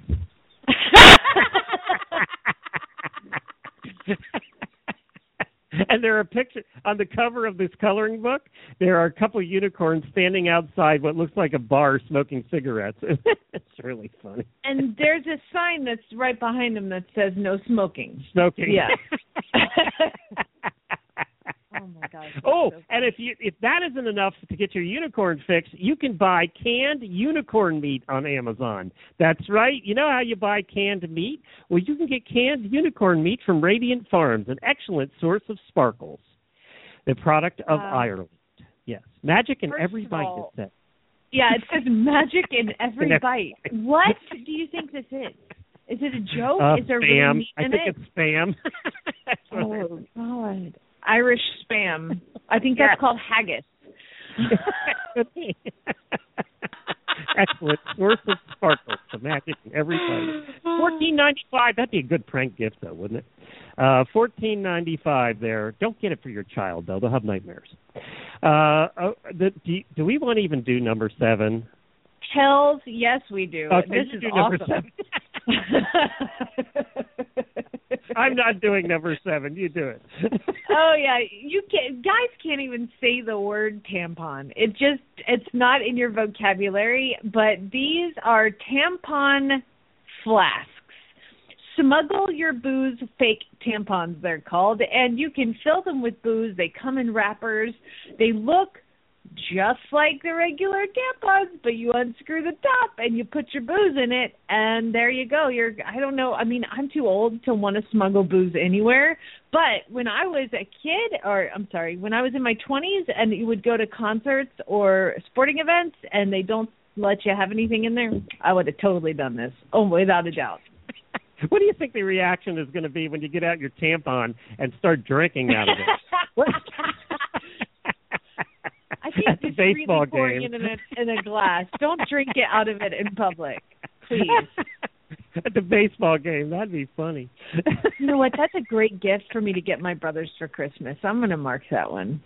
And there are pictures on the cover of this coloring book. There are a couple of unicorns standing outside what looks like a bar smoking cigarettes. It's really funny. And there's a sign that's right behind them that says no smoking. Smoking. Yeah. Oh my gosh. Oh, so and if that isn't enough to get your unicorn fix, you can buy canned unicorn meat on Amazon. That's right. You know how you buy canned meat? Well, you can get canned unicorn meat from Radiant Farms, an excellent source of sparkles. The product of Ireland. Yes. Magic in every bite, it says. Yeah, it says magic in every bite. What do you think this is? Is it a joke? Is there spam. Really meat in I think it's spam. Oh, God. Irish spam. I think that's called haggis. Excellent source of sparkles, the magic in every bite. $14.95. That'd be a good prank gift, though, wouldn't it? $14.95 there. Don't get it for your child, though. They'll have nightmares. Do we want to even do number 7? Hells, yes, we do. Okay, this is do awesome. Number 7. I'm not doing number 7. You do it. Oh yeah, guys can't even say the word tampon. It's not in your vocabulary. But these are tampon flasks. Smuggle your booze fake tampons, they're called, and you can fill them with booze. They come in wrappers. They look just like the regular tampons, but you unscrew the top and you put your booze in it, and there you go. I don't know. I mean, I'm too old to want to smuggle booze anywhere, but when I was a kid, when I was in my 20s and you would go to concerts or sporting events and they don't let you have anything in there, I would have totally done this. Oh, without a doubt. What do you think the reaction is going to be when you get out your tampon and start drinking out of it? I think just really pouring it in a glass. Don't drink it out of it in public, please. At the baseball game, that'd be funny. You know what? That's a great gift for me to get my brothers for Christmas. I'm going to mark that one.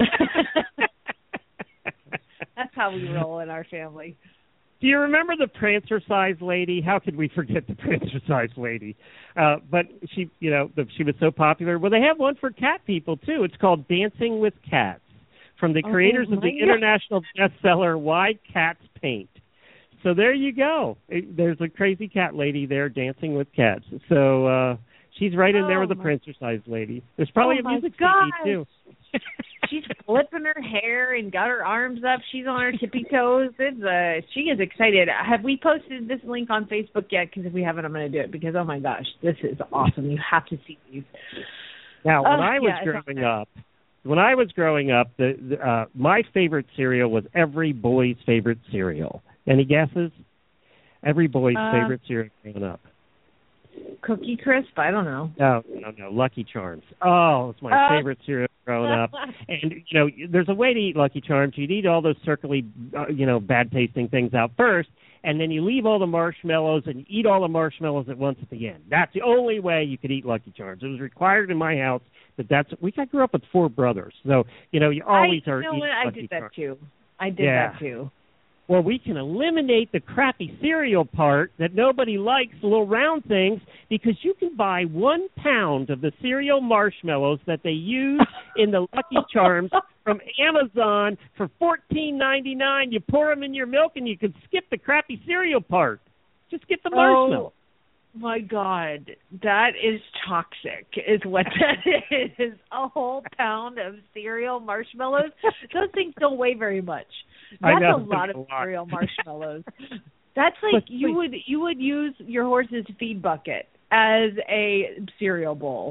That's how we roll in our family. Do you remember the Prancer-sized lady? How could we forget the Prancer-sized lady? But she, she was so popular. Well, they have one for cat people too. It's called Dancing with Cats. from the creators of the international bestseller Why Cats Paint. So there you go. There's a crazy cat lady there dancing with cats. So she's right in there with the printer-sized lady. There's probably a music CD, too. She's flipping her hair and got her arms up. She's on her tippy toes. She is excited. Have we posted this link on Facebook yet? Because if we haven't, I'm going to do it because, oh, my gosh, this is awesome. You have to see these. Now, when I was growing up, my favorite cereal was every boy's favorite cereal. Any guesses? Every boy's favorite cereal growing up. Cookie Crisp? I don't know. No. Lucky Charms. Oh, it's my favorite cereal growing up. And, there's a way to eat Lucky Charms. You'd eat all those circly, bad-tasting things out first, and then you leave all the marshmallows and eat all the marshmallows at once at the end. That's the only way you could eat Lucky Charms. It was required in my house, but I grew up with 4 brothers. So, you always are eating Lucky Charms. I did that, too. Well, we can eliminate the crappy cereal part that nobody likes, the little round things, because you can buy 1 pound of the cereal marshmallows that they use in the Lucky Charms from Amazon for $14.99. You pour them in your milk, and you can skip the crappy cereal part. Just get the marshmallow. Oh, my God. That is toxic, is what that is. A whole pound of cereal marshmallows. Those things don't weigh very much. That's a lot of cereal marshmallows. That's like you would use your horse's feed bucket as a cereal bowl.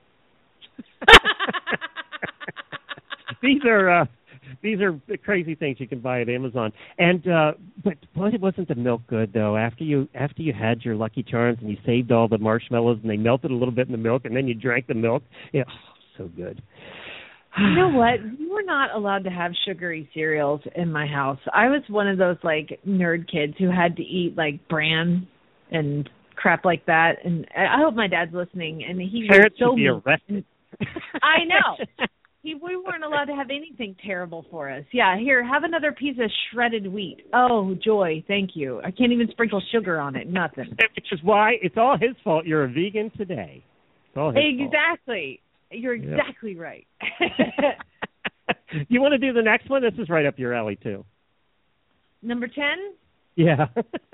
These are crazy things you can buy at Amazon. And but it wasn't the milk good though. After you had your Lucky Charms and you saved all the marshmallows and they melted a little bit in the milk and then you drank the milk. Yeah, so good. You know what? We were not allowed to have sugary cereals in my house. I was one of those nerd kids who had to eat Bran and crap like that. And I hope my dad's listening. And he was so be arrested. I know. We weren't allowed to have anything terrible for us. Yeah, here, have another piece of shredded wheat. Oh, joy, thank you. I can't even sprinkle sugar on it. Nothing. Which is why it's all his fault. You're a vegan today. It's all his fault. You're exactly right. You want to do the next one? This is right up your alley, too. Number 10? Yeah.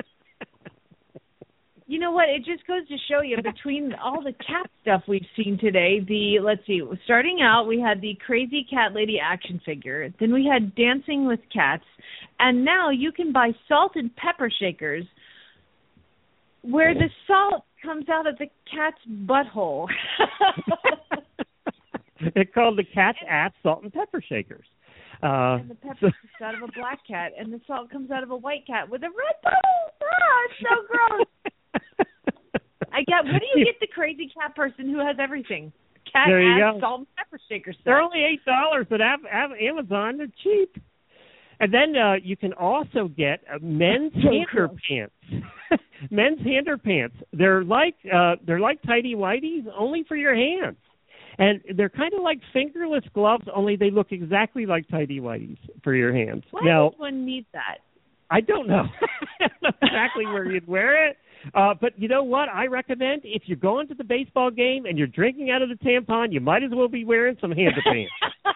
You know what? It just goes to show you, between all the cat stuff we've seen today, starting out, we had the Crazy Cat Lady action figure. Then we had Dancing with Cats. And now you can buy salt and pepper shakers where the salt comes out of the cat's butthole. It's called the Cat's Ass Salt and Pepper Shakers. And the pepper comes out of a black cat, and the salt comes out of a white cat with a red butthole. It's so gross. Where do you get the crazy cat person who has everything? Cat Ass Salt and Pepper Shaker set. They're only $8 at Amazon. They're cheap. And then you can also get men's hander pants. Men's hander pants. They're like tidy whities, only for your hands. And they're kind of like fingerless gloves, only they look exactly like tidy whities for your hands. Why would one need that? I don't know. I don't know exactly where you'd wear it. But you know what? I recommend if you're going to the baseball game and you're drinking out of the tampon, you might as well be wearing some hander pants.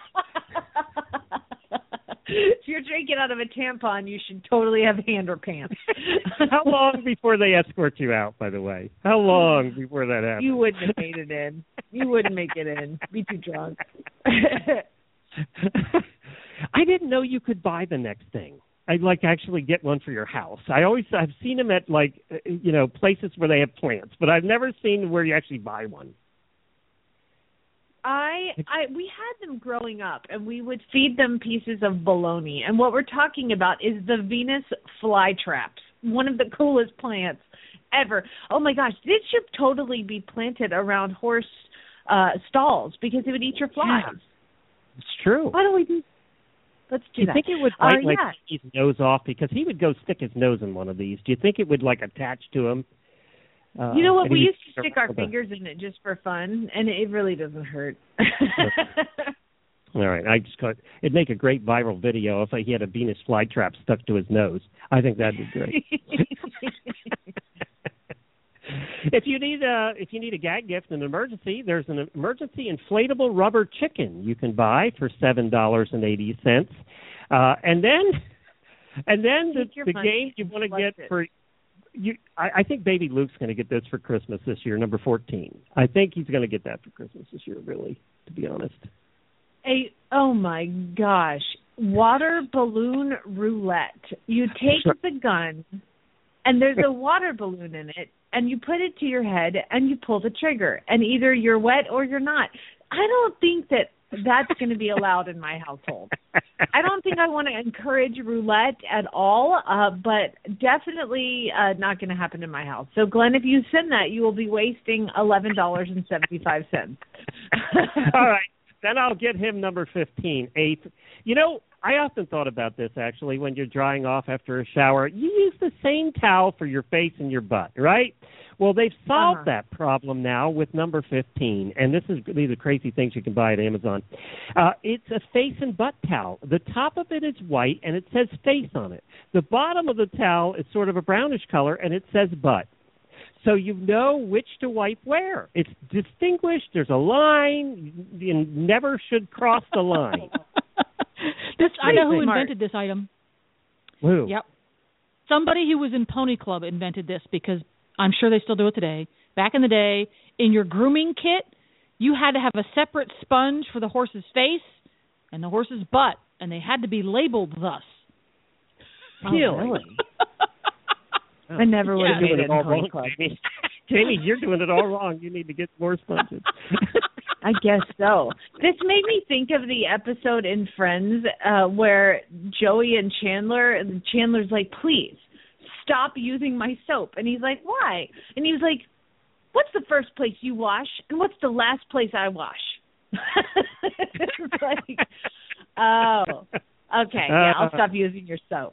If you're drinking out of a tampon, you should totally have hander pants. How long before they escort you out, by the way? How long before that happens? You wouldn't have made it in. You wouldn't make it in. Be too drunk. I didn't know you could buy the next thing. I'd actually get one for your house. I've seen them at places where they have plants, but I've never seen where you actually buy one. We had them growing up, and we would feed them pieces of bologna. And what we're talking about is the Venus flytraps, one of the coolest plants ever. Oh my gosh, this should totally be planted around horse stalls because it would eat your flies. Yeah, it's true. Why don't we do? Let's do that. Do you think it would bite his nose off because he would go stick his nose in one of these? Do you think it would attach to him? You know what? We used to stick our fingers in it just for fun, and it really doesn't hurt. All right. It'd make a great viral video if he had a Venus flytrap stuck to his nose. I think that'd be great. If you need a gag gift in an emergency, there's an emergency inflatable rubber chicken you can buy for $7.80. And then the game you want to get for you. I think Baby Luke's going to get this for Christmas this year, number 14. I think he's going to get that for Christmas this year, really, to be honest. Oh my gosh. Water balloon roulette. You take the gun, and there's a water balloon in it, and you put it to your head, and you pull the trigger, and either you're wet or you're not. I don't think that's going to be allowed in my household. I don't think I want to encourage roulette at all, but definitely not going to happen in my house. So, Glenn, if you send that, you will be wasting $11.75. All right. Then I'll get him number 15, 8th. You know, I often thought about this, actually, when you're drying off after a shower. You use the same towel for your face and your butt, right? Well, they've solved that problem now with number 15, and these are crazy things you can buy at Amazon. It's a face and butt towel. The top of it is white, and it says face on it. The bottom of the towel is sort of a brownish color, and it says butt. So you know which to wipe where. It's distinguished. There's a line. You never should cross the line. I know who invented this item. Who? Yep. Somebody who was in Pony Club invented this, because I'm sure they still do it today. Back in the day, in your grooming kit, you had to have a separate sponge for the horse's face and the horse's butt, and they had to be labeled thus. Really? I never would have made it in Pony Club. Jamie, you're doing it all wrong. You need to get more sponges. I guess so. This made me think of the episode in Friends where Joey and Chandler's like, please, stop using my soap. And he's like, why? And he was like, what's the first place you wash, and what's the last place I wash? It's like, oh, okay, yeah, I'll stop using your soap.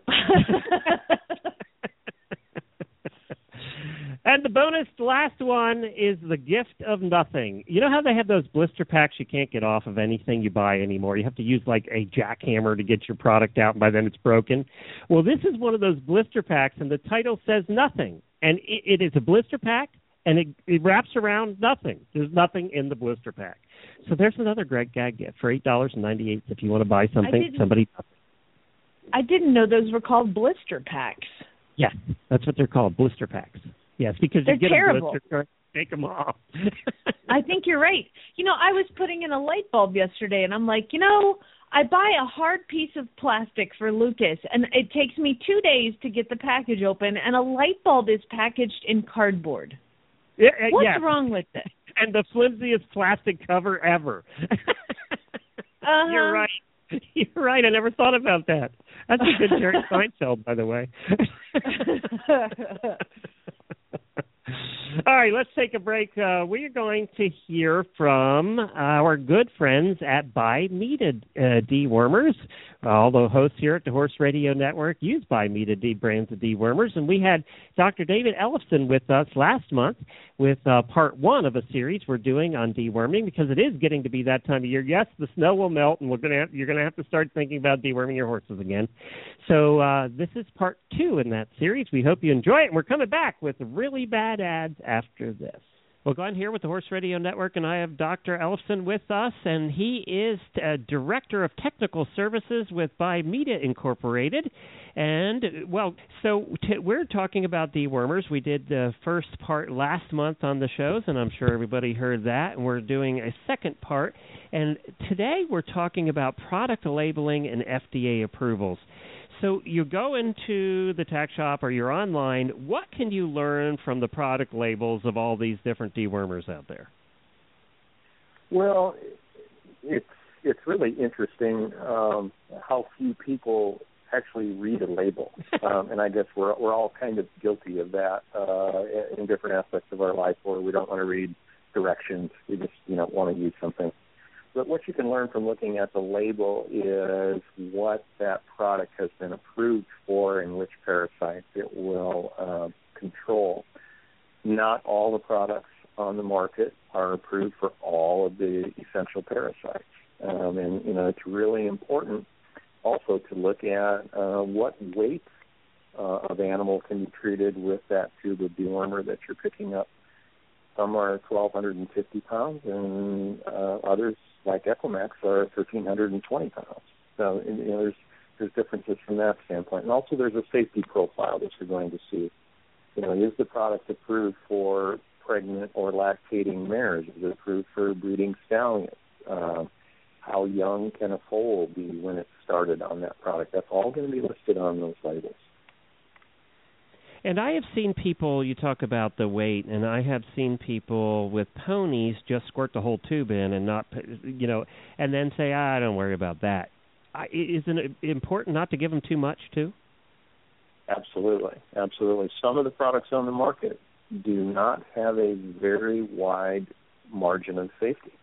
And the bonus last one is the gift of nothing. You know how they have those blister packs you can't get off of anything you buy anymore? You have to use like a jackhammer to get your product out, and by then it's broken. Well, this is one of those blister packs, and the title says nothing. And it is a blister pack, and it wraps around nothing. There's nothing in the blister pack. So there's another great gag gift for $8.98 if you want to buy something. I didn't know those were called blister packs. Yeah, that's what they're called, blister packs. Yes, because they're you get terrible. a blister, take them off. I think you're right. You know, I was putting in a light bulb yesterday, and I'm like, I buy a hard piece of plastic for Lucas, and it takes me 2 days to get the package open, and a light bulb is packaged in cardboard. What's wrong with this? And the flimsiest plastic cover ever. You're right. You're right. I never thought about that. That's a good Jerry Seinfeld, by the way. All right, let's take a break. We are going to hear from our good friends at Bimeda dewormers. All the hosts here at the Horse Radio Network use Bimeda brands of dewormers, and we had Dr. David Ellefson with us last month with part 1 of a series we're doing on deworming, because it is getting to be that time of year. Yes, the snow will melt, and you're going to have to start thinking about deworming your horses again. So this is part 2 in that series. We hope you enjoy it, and we're coming back with really bad ads after this. Well, Glenn here with the Horse Radio Network, and I have Dr. Ellefson with us, and he is Director of Technical Services with Bimeda Incorporated. And, we're talking about dewormers. We did the first part last month on the shows, and I'm sure everybody heard that, and we're doing a second part. And today we're talking about product labeling and FDA approvals. So you go into the tack shop or you're online, what can you learn from the product labels of all these different dewormers out there? Well, it's really interesting how few people actually read a label, and I guess we're all kind of guilty of that in different aspects of our life, where we don't want to read directions. We just want to use something. But what you can learn from looking at the label is what that product has been approved for and which parasites it will control. Not all the products on the market are approved for all of the essential parasites. And it's really important also to look at what weights of animal can be treated with that tube of dewormer that you're picking up. Some are 1,250 pounds, and others, like Equimax, are 1,320 pounds. So there's differences from that standpoint. And also there's a safety profile that you're going to see. Is the product approved for pregnant or lactating mares? Is it approved for breeding stallions? How young can a foal be when it's started on that product? That's all going to be listed on those labels. And I have seen people, you talk about the weight, and I have seen people with ponies just squirt the whole tube in and not, and then say, don't worry about that. Isn't it important not to give them too much, too? Absolutely. Some of the products on the market do not have a very wide margin of safety.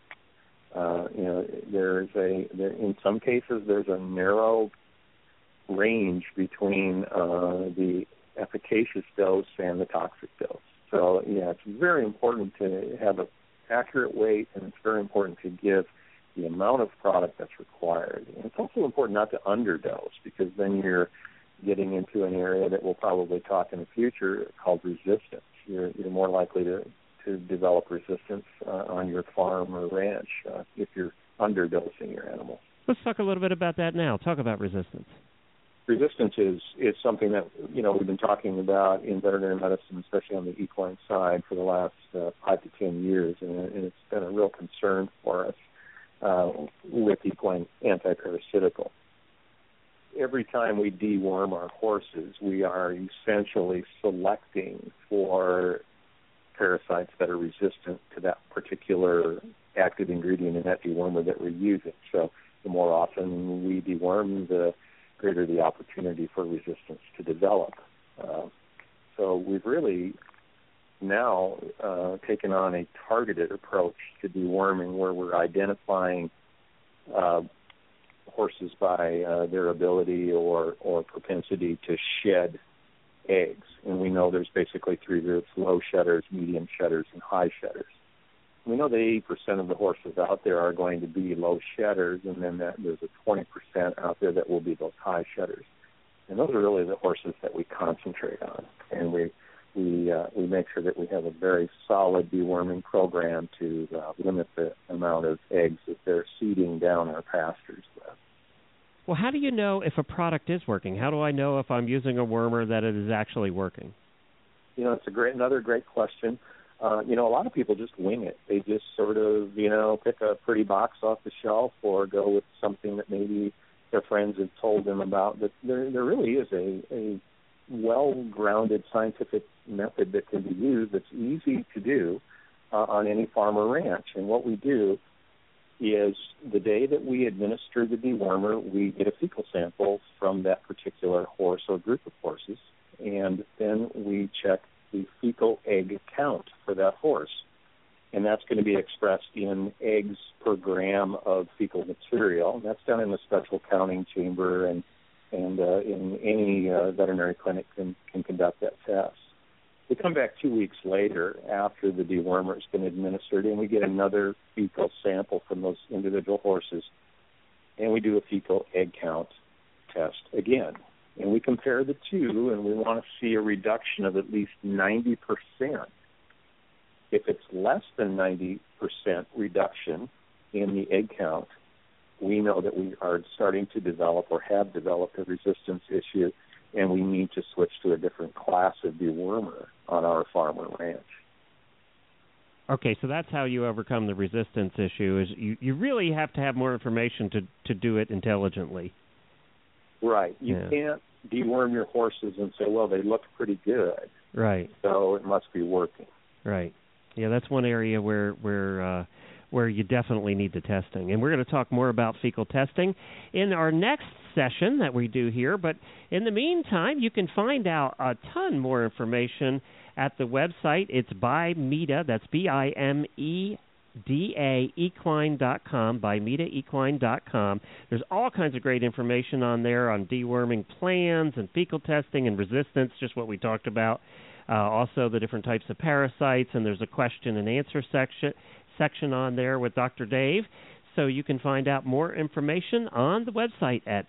In some cases, there's a narrow range between the efficacious dose and the toxic dose. So, it's very important to have an accurate weight, and it's very important to give the amount of product that's required. And it's also important not to underdose, because then you're getting into an area that we'll probably talk in the future called resistance. You're more likely to develop resistance on your farm or ranch if you're underdosing your animals. Let's talk a little bit about that now. Talk about resistance. Resistance is something that we've been talking about in veterinary medicine, especially on the equine side, for the last 5 to 10 years, and it's been a real concern for us with equine antiparasitical. Every time we deworm our horses, we are essentially selecting for parasites that are resistant to that particular active ingredient in that dewormer that we're using. So the more often we deworm, the greater the opportunity for resistance to develop. So we've really now taken on a targeted approach to deworming, where we're identifying horses by their ability or propensity to shed eggs. And we know there's basically 3 groups: low shedders, medium shedders, and high shedders. We know that 80% of the horses out there are going to be low shedders, and then there's a 20% out there that will be those high shedders. And those are really the horses that we concentrate on. And we make sure that we have a very solid deworming program to limit the amount of eggs that they're seeding down our pastures with. Well, how do you know if a product is working? How do I know if I'm using a wormer that it is actually working? It's another great question. A lot of people just wing it. They just sort of, pick a pretty box off the shelf or go with something that maybe their friends have told them about. But there really is a well-grounded scientific method that can be used that's easy to do on any farm or ranch. And what we do is the day that we administer the dewormer, we get a fecal sample from that particular horse or group of horses, and then we check the fecal egg count for that horse. And that's going to be expressed in eggs per gram of fecal material. That's done in a special counting chamber, and in any veterinary clinic can conduct that test. We come back 2 weeks later after the dewormer has been administered, and we get another fecal sample from those individual horses, and we do a fecal egg count test again. And we compare the two, and we want to see a reduction of at least 90%. If it's less than 90% reduction in the egg count, we know that we are starting to develop or have developed a resistance issue, and we need to switch to a different class of dewormer on our farm or ranch. Okay, so that's how you overcome the resistance issue, is you really have to have more information to do it intelligently. Right. You can't deworm your horses and say, well, they look pretty good. Right. So it must be working. Right. Yeah, that's one area where you definitely need the testing. And we're going to talk more about fecal testing in our next session that we do here. But in the meantime, you can find out a ton more information at the website. It's Bimeda, that's BIMEDA, equine.com, BimedaEquine.com. There's all kinds of great information on there on deworming plans and fecal testing and resistance, just what we talked about. Also the different types of parasites, and there's a question and answer section on there with Dr. Dave. So you can find out more information on the website at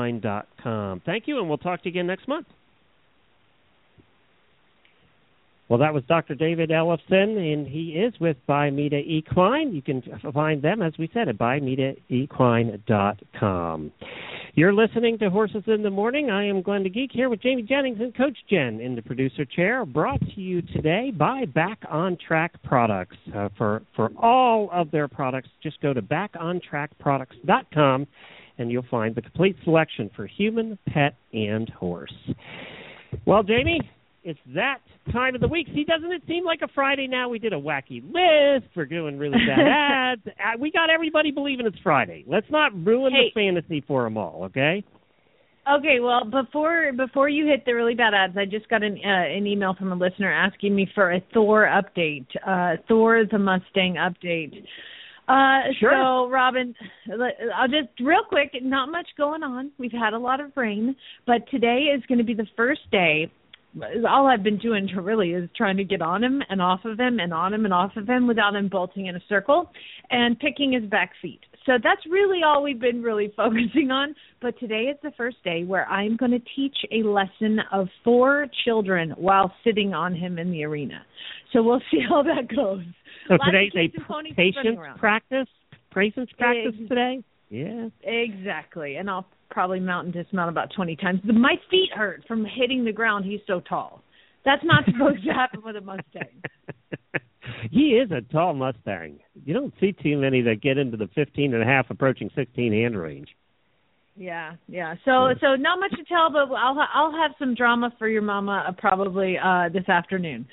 BimedaEquine.com. Thank you, and we'll talk to you again next month. Well, that was Dr. David Ellefson, and he is with Bimeda Equine. You can find them, as we said, at BimedaEquine.com. You're listening to Horses in the Morning. I am Glenn DeGeek here with Jamie Jennings and Coach Jen in the producer chair, brought to you today by Back on Track Products. For all of their products, just go to backontrackproducts.com, and you'll find the complete selection for human, pet, and horse. Well, Jamie, it's that time of the week. See, doesn't it seem like a Friday now? We did a wacky list. We're doing really bad ads. We got everybody believing it's Friday. Let's not ruin the fantasy for them all, okay? Okay, well, before you hit the really bad ads, I just got an email from a listener asking me for a Thor update, Thor the Mustang update. Sure. So, Robin, I'll just real quick, not much going on. We've had a lot of rain, but today is going to be the first day. All I've been doing really is trying to get on him and off of him and on him and off of him without him bolting in a circle and picking his back feet. So that's really all we've been really focusing on. But today is the first day where I'm going to teach a lesson of 4 children while sitting on him in the arena. So we'll see how that goes. So today's a patience practice today? Yeah. Exactly. And I'll probably mount and dismount about 20 times. My feet hurt from hitting the ground. He's so tall. That's not supposed to happen with a Mustang. He is a tall Mustang. You don't see too many that get into the 15.5, approaching 16 hand range. Yeah. So not much to tell, but I'll have some drama for your mama probably this afternoon.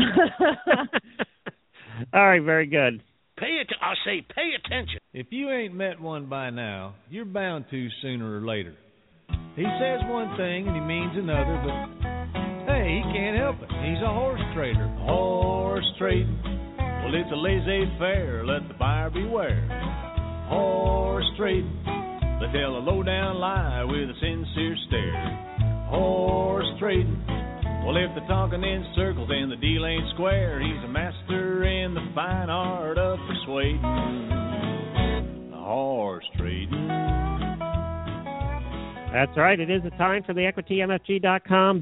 All right, very good. Pay attention. If you ain't met one by now, you're bound to sooner or later. He says one thing and he means another, but hey, he can't help it. He's a horse trader. Horse trading. Well, it's a laissez-faire. Let the buyer beware. Horse trading. They tell a low-down lie with a sincere stare. Horse trading. Well, if they're talking in circles and the deal ain't square, he's a master in the fine art of persuading. Horse trading. That's right. It is a time for the EquityMFG.com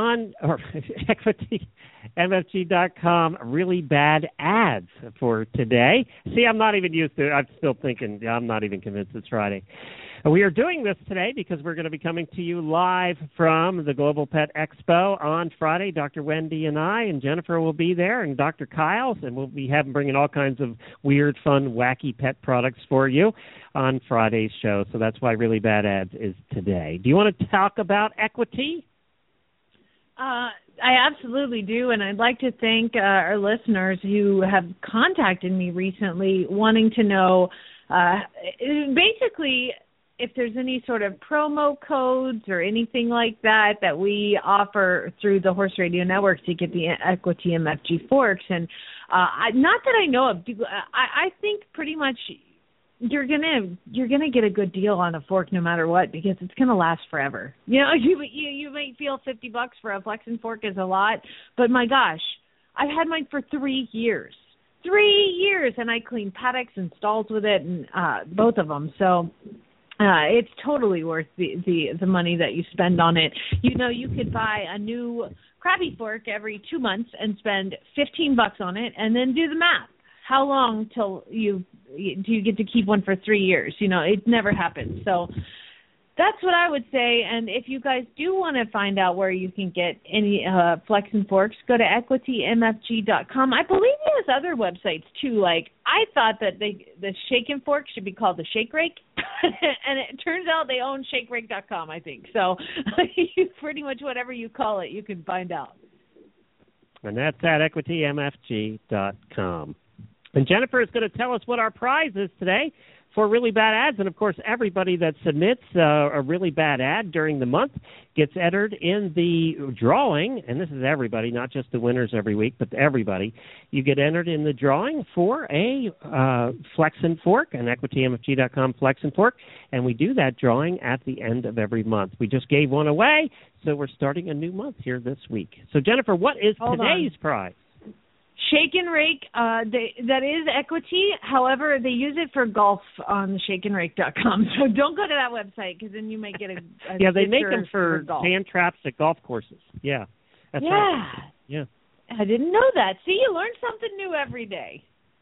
EquityMFG.com really bad ads for today. See, I'm not even used to it. I'm still thinking, I'm not even convinced it's Friday. We are doing this today because we're going to be coming to you live from the Global Pet Expo on Friday. Dr. Wendy and I and Jennifer will be there, and Dr. Kyles, and we'll be bringing all kinds of weird, fun, wacky pet products for you on Friday's show. So that's why Really Bad Ads is today. Do you want to talk about equity? I absolutely do, and I'd like to thank our listeners who have contacted me recently wanting to know basically if there's any sort of promo codes or anything like that we offer through the Horse Radio Network to get the Equity MFG forks. And not that I know of, I think pretty much you're gonna get a good deal on a fork no matter what, because it's gonna last forever. You know, you might feel $50 for a Flexen fork is a lot, but my gosh, I've had mine for 3 years. 3 years, and I clean paddocks and stalls with it, and both of them. So it's totally worth the money that you spend on it. You know, you could buy a new crappie fork every 2 months and spend $15 on it, and then do the math. How long till do you get to keep one for 3 years? You know, it never happens. So that's what I would say. And if you guys do want to find out where you can get any Flexen forks, go to EquityMFG.com. I believe he has other websites too. Like, I thought that the shaken fork should be called the Shake Rake, and it turns out they own ShakeRake.com, I think. So pretty much whatever you call it, you can find out. And that's at EquityMFG.com. And Jennifer is going to tell us what our prize is today for Really Bad Ads. And, of course, everybody that submits a really bad ad during the month gets entered in the drawing. And this is everybody, not just the winners every week, but everybody. You get entered in the drawing for a Flexen fork, an EquityMFG.com Flexen fork. And we do that drawing at the end of every month. We just gave one away, so we're starting a new month here this week. So, Jennifer, what is today's prize? Shaken Rake, that is Equity. However, they use it for golf on ShakenRake.com. So don't go to that website, because then you might get a yeah, they make them for sand traps at golf courses. Yeah. That's right. Yeah. I didn't know that. See, you learn something new every day.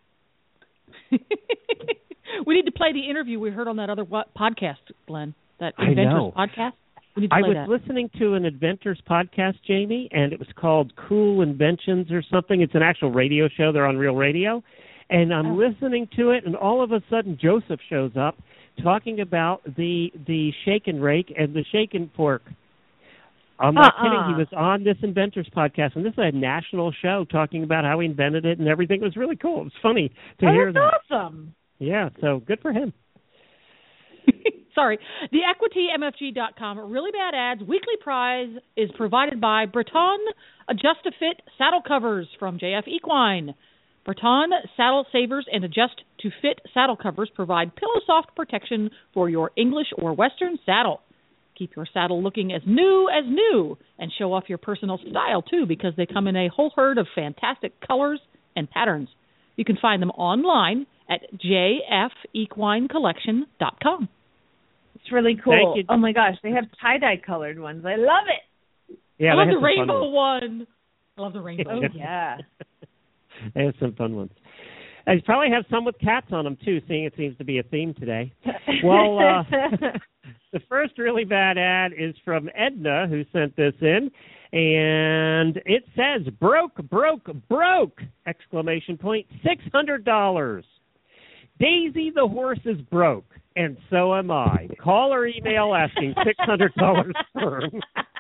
We need to play the interview we heard on that other podcast, Glenn. That Inventors podcast. We need to play that. Listening to an Inventors podcast, Jamie, and it was called Cool Inventions or something. It's an actual radio show. They're on Real Radio. And I'm listening to it, and all of a sudden Joseph shows up talking about the shake and rake and the shake and fork. I'm not kidding. He was on this Inventors podcast, and this is a national show talking about how he invented it and everything. It was really cool. It was funny to hear that. That's awesome. Yeah, so good for him. Sorry. The EquityMFG.com Really Bad Ads weekly prize is provided by Breton Adjust-to-Fit saddle covers from JF Equine. Breton saddle savers and adjust-to-fit saddle covers provide pillow-soft protection for your English or Western saddle. Keep your saddle looking as new and show off your personal style, too, because they come in a whole herd of fantastic colors and patterns. You can find them online at jfequinecollection.com. It's really cool. Oh, my gosh. They have tie-dye colored ones. I love it. Yeah, I love the rainbow one. I love the rainbow. Oh, yeah. They have some fun ones. I probably have some with cats on them, too, seeing it seems to be a theme today. Well, the first really bad ad is from Edna, who sent this in, and it says, broke, exclamation point, $600. Daisy the horse is broke, and so am I. Call or email asking $600 for him.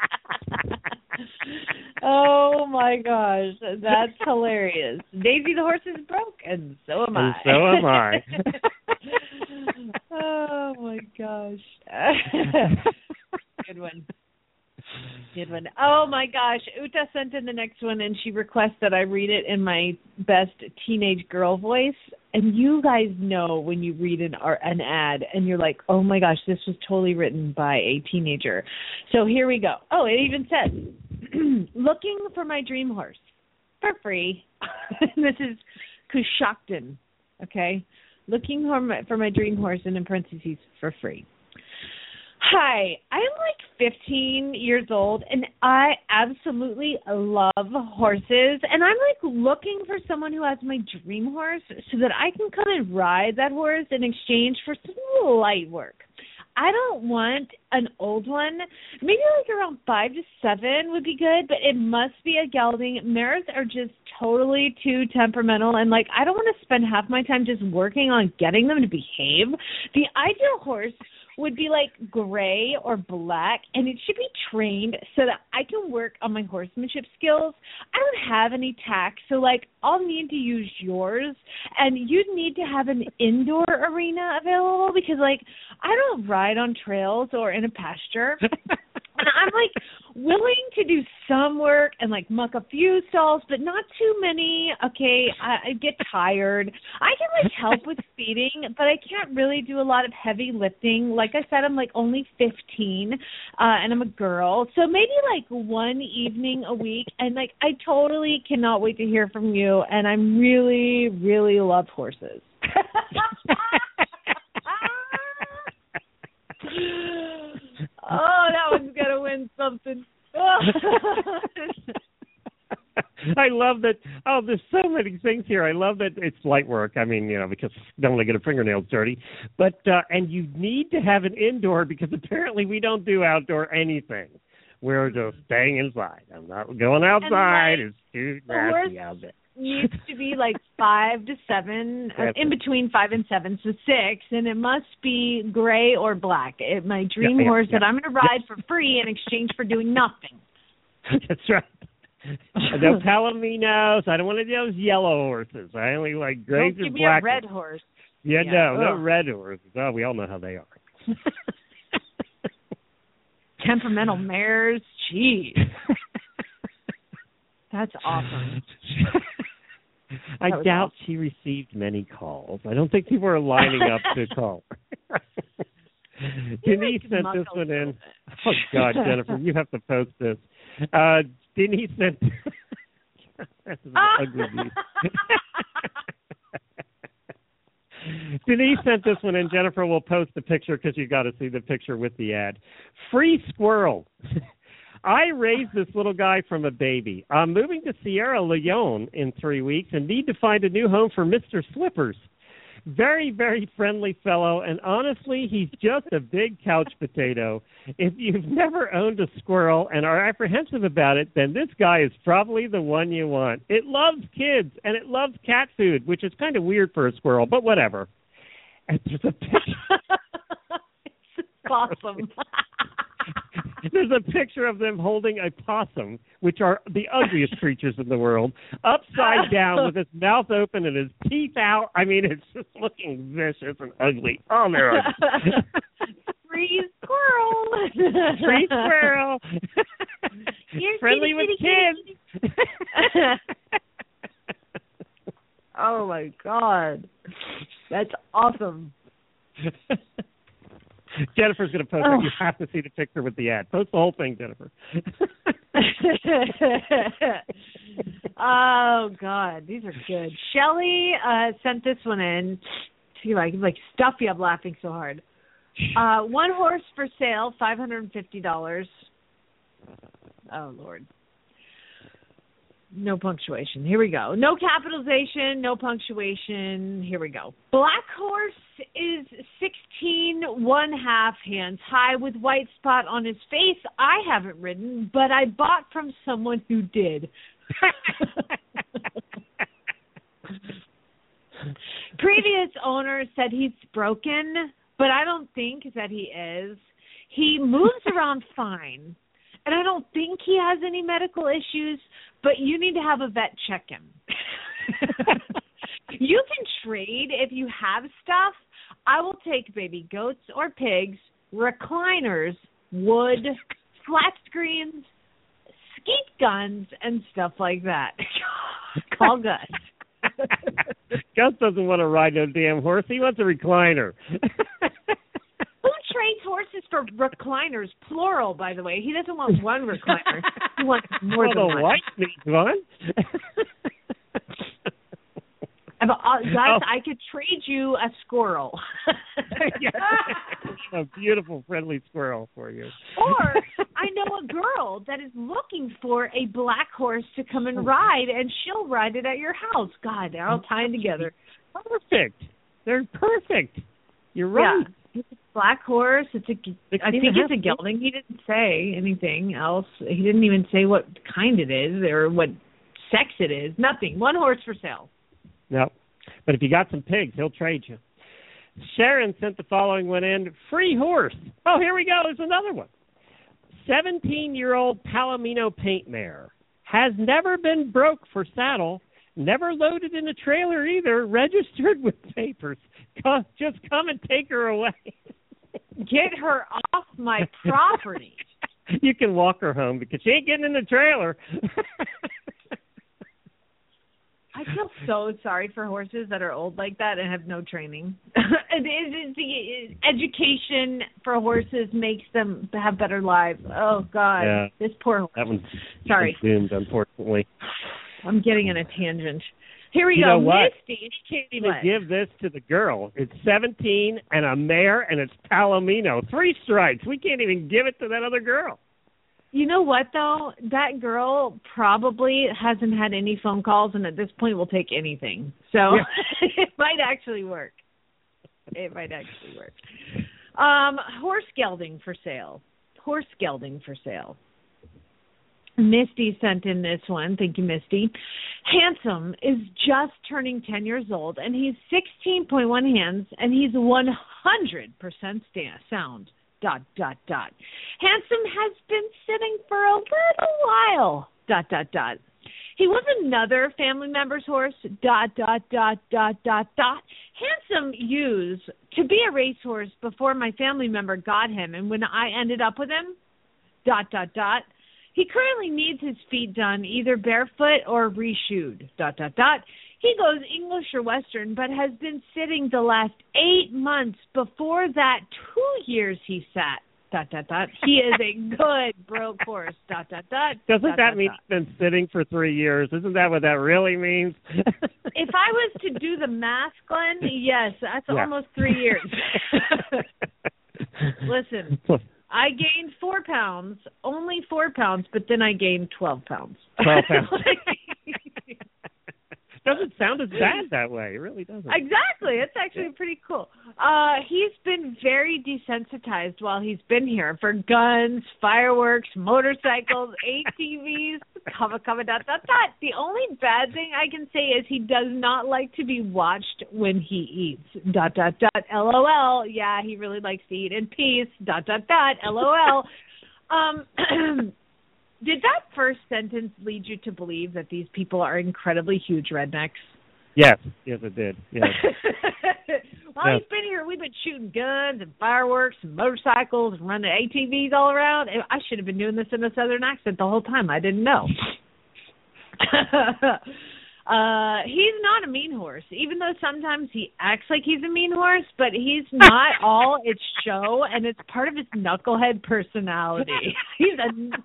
Oh, my gosh. That's hilarious. Daisy the horse is broke, and so am I. And so am I. Oh, my gosh. Good one. Oh, my gosh. Uta sent in the next one, and she requests that I read it in my best teenage girl voice. And you guys know when you read an ad, and you're like, oh, my gosh, this was totally written by a teenager. So here we go. Oh, it even says, looking for my dream horse for free. This is Kushakton, okay? Looking for my dream horse, and in parentheses, for free. Hi, I'm like 15 years old, and I absolutely love horses, and I'm like looking for someone who has my dream horse so that I can come and ride that horse in exchange for some light work. I don't want an old one. Maybe like around 5 to 7 would be good, but it must be a gelding. Mares are just totally too temperamental, and like I don't want to spend half my time just working on getting them to behave. The ideal horse would be like gray or black, and it should be trained so that I can work on my horsemanship skills. I don't have any tack, so like I'll need to use yours, and you'd need to have an indoor arena available because like I don't ride on trails or in a pasture. And I'm like willing to do some work and like muck a few stalls, but not too many. Okay, I get tired. I can like help with feeding, but I can't really do a lot of heavy lifting. Like I said, I'm like only 15, and I'm a girl. So maybe like one evening a week, and like I totally cannot wait to hear from you. And I'm really, really love horses. Oh, that one's going to win something. I love that. Oh, there's so many things here. I love that it's light work. I mean, you know, because don't want to get a fingernails dirty. But, and you need to have an indoor because apparently we don't do outdoor anything. We're just staying inside. I'm not going outside. It's too nasty out there. Needs to be like 5 to 7, in between 5 and 7, so 6, and it must be gray or black. My dream horse that I'm going to ride for free in exchange for doing nothing. That's right. No palominos. I don't want to do those yellow horses. I only like grays or black. Don't give me a red horse. Yeah, no red horses. Oh, we all know how they are. Temperamental mares. Jeez. That's awesome. I doubt she received many calls. I don't think people are lining up to call. Denise sent this one in. Oh, God, Jennifer, you have to post this. Denise sent... That's an ugly Denise. Denise sent this one in. Jennifer will post the picture because you got to see the picture with the ad. Free squirrel. I raised this little guy from a baby. I'm moving to Sierra Leone in 3 weeks and need to find a new home for Mr. Slippers. Very, very friendly fellow, and honestly, he's just a big couch potato. If you've never owned a squirrel and are apprehensive about it, then this guy is probably the one you want. It loves kids, and it loves cat food, which is kind of weird for a squirrel, but whatever. And there's a picture. It's awesome. There's a picture of them holding a possum, which are the ugliest creatures in the world, upside down with his mouth open and his teeth out. I mean, it's just looking vicious and ugly. Oh, they're ugly. Free squirrel. Free squirrel. Friendly with kids. Oh, my God. That's awesome. Jennifer's going to post it. You have to see the picture with the ad. Post the whole thing, Jennifer. Oh, God. These are good. Shelley sent this one in. See, like stuff you up laughing so hard. One horse for sale, $550. Oh, Lord. No punctuation. Here we go. No capitalization, no punctuation. Here we go. Black horse is 16 1/2 hands high with white spot on his face. I haven't ridden, but I bought from someone who did. Previous owner said he's broken, but I don't think that he is. He moves around fine. And I don't think he has any medical issues, but you need to have a vet check him. You can trade if you have stuff. I will take baby goats or pigs, recliners, wood, flat screens, skeet guns, and stuff like that. Call Gus. Gus doesn't want to ride no damn horse. He wants a recliner. Who trades horses for recliners? Plural, by the way. He doesn't want one recliner. He wants more than one. The white needs one. Guys, I could trade you a squirrel. A beautiful, friendly squirrel for you. Or I know a girl that is looking for a black horse to come and ride, and she'll ride it at your house. God, they're all tying together. Perfect. They're perfect. You're right. Yeah. It's a black horse. I think it's a gelding. He didn't say anything else. He didn't even say what kind it is or what sex it is. Nothing. One horse for sale. No. But if you got some pigs, he'll trade you. Sharon sent the following one in. Free horse. Oh, here we go. There's another one. 17-year-old Palomino paint mare. Has never been broke for saddle. Never loaded in a trailer either. Registered with papers. Just come and take her away. Get her off my property. You can walk her home because she ain't getting in the trailer. I feel so sorry for horses that are old like that and have no training. The education for horses makes them have better lives. Oh, God. Yeah. This poor horse. That one's doomed, unfortunately. I'm getting in a tangent. Here we you go. Know what? Misty. You can't even give this to the girl. It's 17 and a mare, and it's Palomino. 3 strikes. We can't even give it to that other girl. You know what, though? That girl probably hasn't had any phone calls, and at this point will take anything. So it might actually work. It might actually work. Horse gelding for sale. Horse gelding for sale. Misty sent in this one. Thank you, Misty. Handsome is just turning 10 years old, and he's 16.1 hands, and he's 100% sound. ... Handsome has been sitting for a little while. ... He was another family member's horse. ... Handsome used to be a racehorse before my family member got him, and when I ended up with him. ... He currently needs his feet done either barefoot or reshoed. ... He goes English or Western, but has been sitting the last 8 months. Before that, 2 years he sat. ... He is a good broke horse. ... Doesn't that mean he's been sitting for 3 years? Isn't that what that really means? If I was to do the math, Glenn, yes, that's almost 3 years. Listen, I gained 4 pounds, only 4 pounds, but then I gained 12 pounds. 12 pounds. Doesn't sound as bad that way. It really doesn't. Exactly. It's actually pretty cool. He's been very desensitized while he's been here for guns, fireworks, motorcycles, ATVs, The only bad thing I can say is he does not like to be watched when he eats. LOL. Yeah, he really likes to eat in peace. LOL. Did that first sentence lead you to believe that these people are incredibly huge rednecks? Yes, it did. Yes. While he's been here, we've been shooting guns and fireworks and motorcycles and running ATVs all around. I should have been doing this in a southern accent the whole time. I didn't know. He's not a mean horse, even though sometimes he acts like he's a mean horse, but he's not all its show, and it's part of his knucklehead personality. He's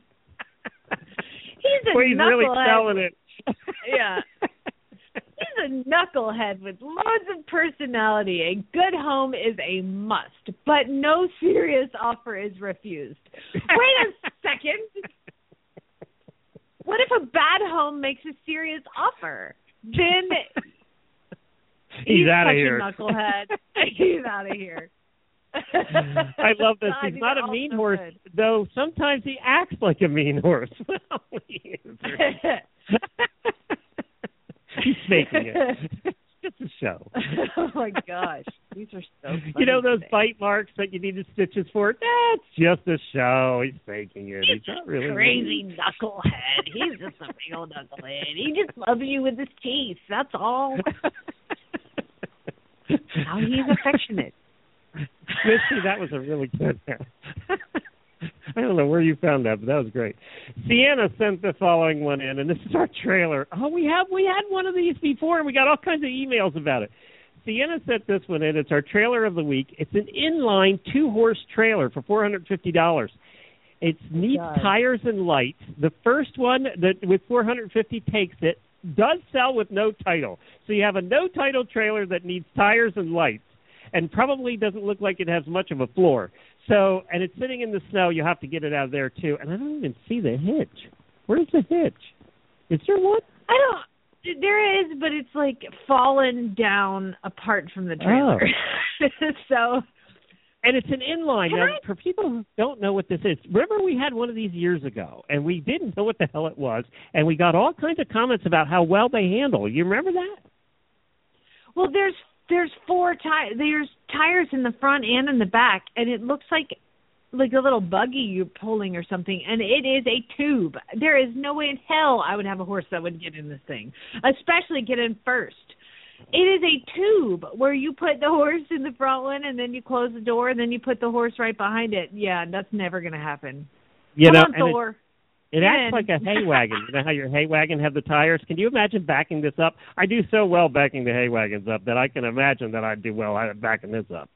really selling it. Yeah. He's a knucklehead with loads of personality. A good home is a must, but no serious offer is refused. Wait a second. What if a bad home makes a serious offer? Then he's out of here. A knucklehead. He's out of here. I love this. He's not a mean horse, though sometimes he acts like a mean horse. Well, he is. He's faking it. It's just a show. Oh, my gosh. These are so funny. You know those bite marks that you needed stitches for? That's just a show. He's faking it. He's not really crazy mean. Knucklehead. He's just a big old knucklehead. He just loves you with his teeth. That's all. How he's affectionate. Misty, that was a really good one. I don't know where you found that, but that was great. Sienna sent the following one in, and this is our trailer. Oh, we had one of these before, and we got all kinds of emails about it. Sienna sent this one in. It's our trailer of the week. It's an inline 2-horse trailer for $450. It needs tires and lights. The first one that with $450 takes it does sell with no title. So you have a no title trailer that needs tires and lights, and probably doesn't look like it has much of a floor. So, and it's sitting in the snow. You have to get it out of there, too. And I don't even see the hitch. Where's the hitch? Is there one? There is, but it's like fallen down apart from the trailer. So, and it's an inline. Now, for people who don't know what this is, remember we had one of these years ago, and we didn't know what the hell it was, and we got all kinds of comments about how well they handle. You remember that? Well, there's 4 tires. There's tires in the front and in the back, and it looks like a little buggy you're pulling or something, and it is a tube. There is no way in hell I would have a horse that would get in this thing, especially get in first. It is a tube where you put the horse in the front one, and then you close the door, and then you put the horse right behind it. Yeah, that's never going to happen. Come on, Thor. It acts like a hay wagon. You know how your hay wagon have the tires? Can you imagine backing this up? I do so well backing the hay wagons up that I can imagine that I'd do well backing this up.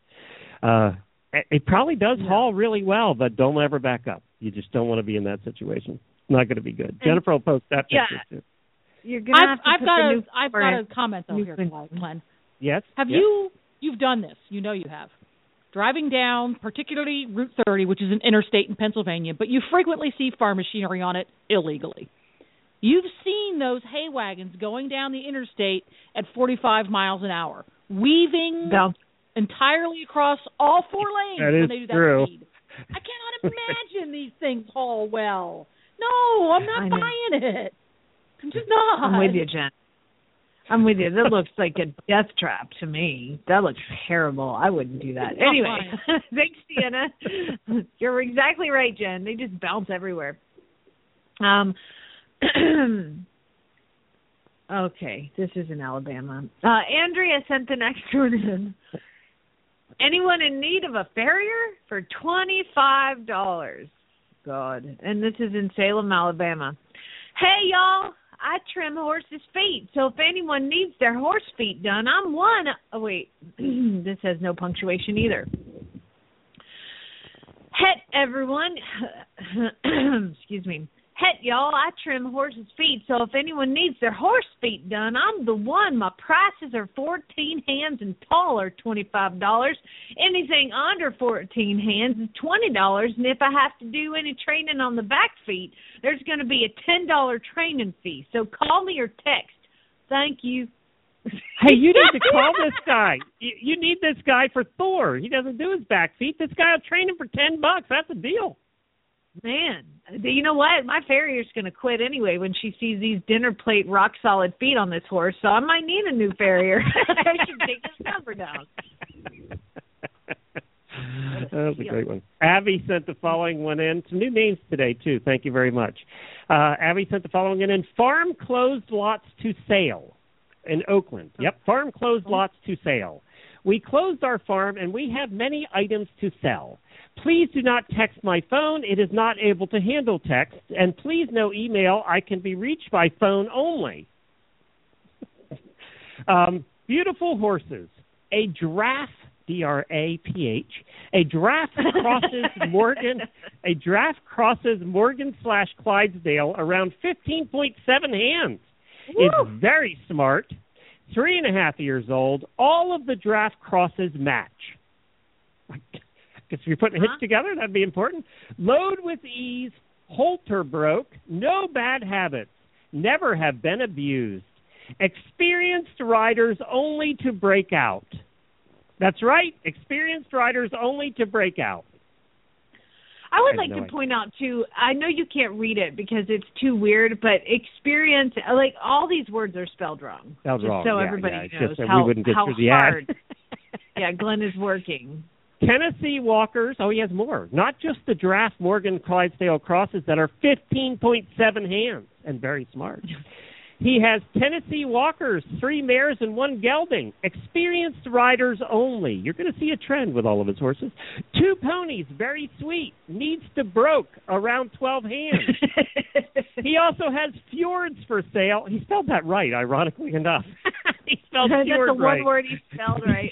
It probably does haul really well, but don't ever back up. You just don't want to be in that situation. It's not going to be good. Jennifer will post that picture too. You're going to have to I've got a comment though here, Glenn. Yes. You've done this? You know you have. Driving down, particularly Route 30, which is an interstate in Pennsylvania, but you frequently see farm machinery on it illegally. You've seen those hay wagons going down the interstate at 45 miles an hour, weaving entirely across all 4 lanes when they do that speed. I cannot imagine these things haul well. No, I'm not buying it. I'm just not. I'm with you, Jen. I'm with you. That looks like a death trap to me. That looks terrible. I wouldn't do that. Anyway, thanks, Sienna. You're exactly right, Jen. They just bounce everywhere. Okay, this is in Alabama. Andrea sent the next one in. Anyone in need of a farrier for $25? God. And this is in Salem, Alabama. Hey, y'all. I trim horses' feet, so if anyone needs their horse feet done, I'm one. Oh, wait. This has no punctuation either. Het, everyone. Excuse me. Heck, y'all, I trim horses' feet, so if anyone needs their horse feet done, I'm the one. My prices are 14 hands and taller, $25. Anything under 14 hands is $20, and if I have to do any training on the back feet, there's going to be a $10 training fee. So call me or text. Thank you. Hey, you need to call this guy. You need this guy for Thor. He doesn't do his back feet. This guy will train him for $10. That's a deal. Man, you know what? My farrier's going to quit anyway when she sees these dinner plate rock solid feet on this horse, so I might need a new farrier. I should take his number down. That was a great one. Abby sent the following one in. Some new names today, too. Thank you very much. Abby sent the following in. Farm closed lots to sale in Oakland. Yep, farm closed lots to sale. We closed our farm, and we have many items to sell. Please do not text my phone. It is not able to handle text. And please no email. I can be reached by phone only. Beautiful horses. A giraffe, D-R-A-P-H. A giraffe crosses Morgan/Clydesdale around 15.7 hands. Woo! It's very smart. 3.5 years old. All of the giraffe crosses match. If you're putting a hitch together, that'd be important. Load with ease, halter broke, no bad habits, never have been abused. Experienced riders only to break out. That's right, experienced riders only to break out. I would like to point out, too, I know you can't read it because it's too weird, but experience, like all these words are spelled wrong. Spelled wrong, so everybody knows just how, we wouldn't get how through the hard. ad. Yeah, Glenn is working. Tennessee walkers, he has more. Not just the giraffe Morgan/Clydesdale crosses that are 15.7 hands and very smart. He has Tennessee walkers, 3 mares and 1 gelding. Experienced riders only. You're going to see a trend with all of his horses. 2 ponies, very sweet. Needs to broke, around 12 hands. He also has fjords for sale. He spelled that right, ironically enough. He spelled fjord That's the right. one word he spelled right.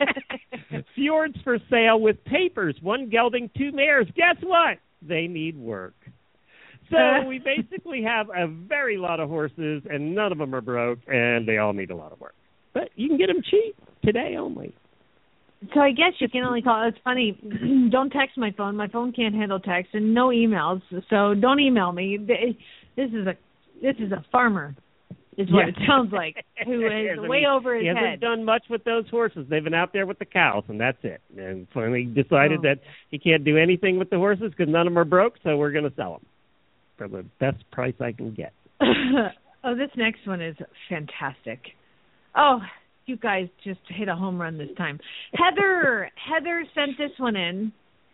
Fjords for sale with papers, 1 gelding, 2 mares. Guess what? They need work. So we basically have a very lot of horses, and none of them are broke, and they all need a lot of work. But you can get them cheap today only. So I guess you can only call. It's funny. Don't text my phone. My phone can't handle text, and no emails. So don't email me. This is a farmer, is what it sounds like, who is way over his head. He hasn't done much with those horses. They've been out there with the cows, and that's it. And finally decided that he can't do anything with the horses because none of them are broke, so we're going to sell them for the best price I can get. This next one is fantastic. Oh, you guys just hit a home run this time. Heather sent this one in.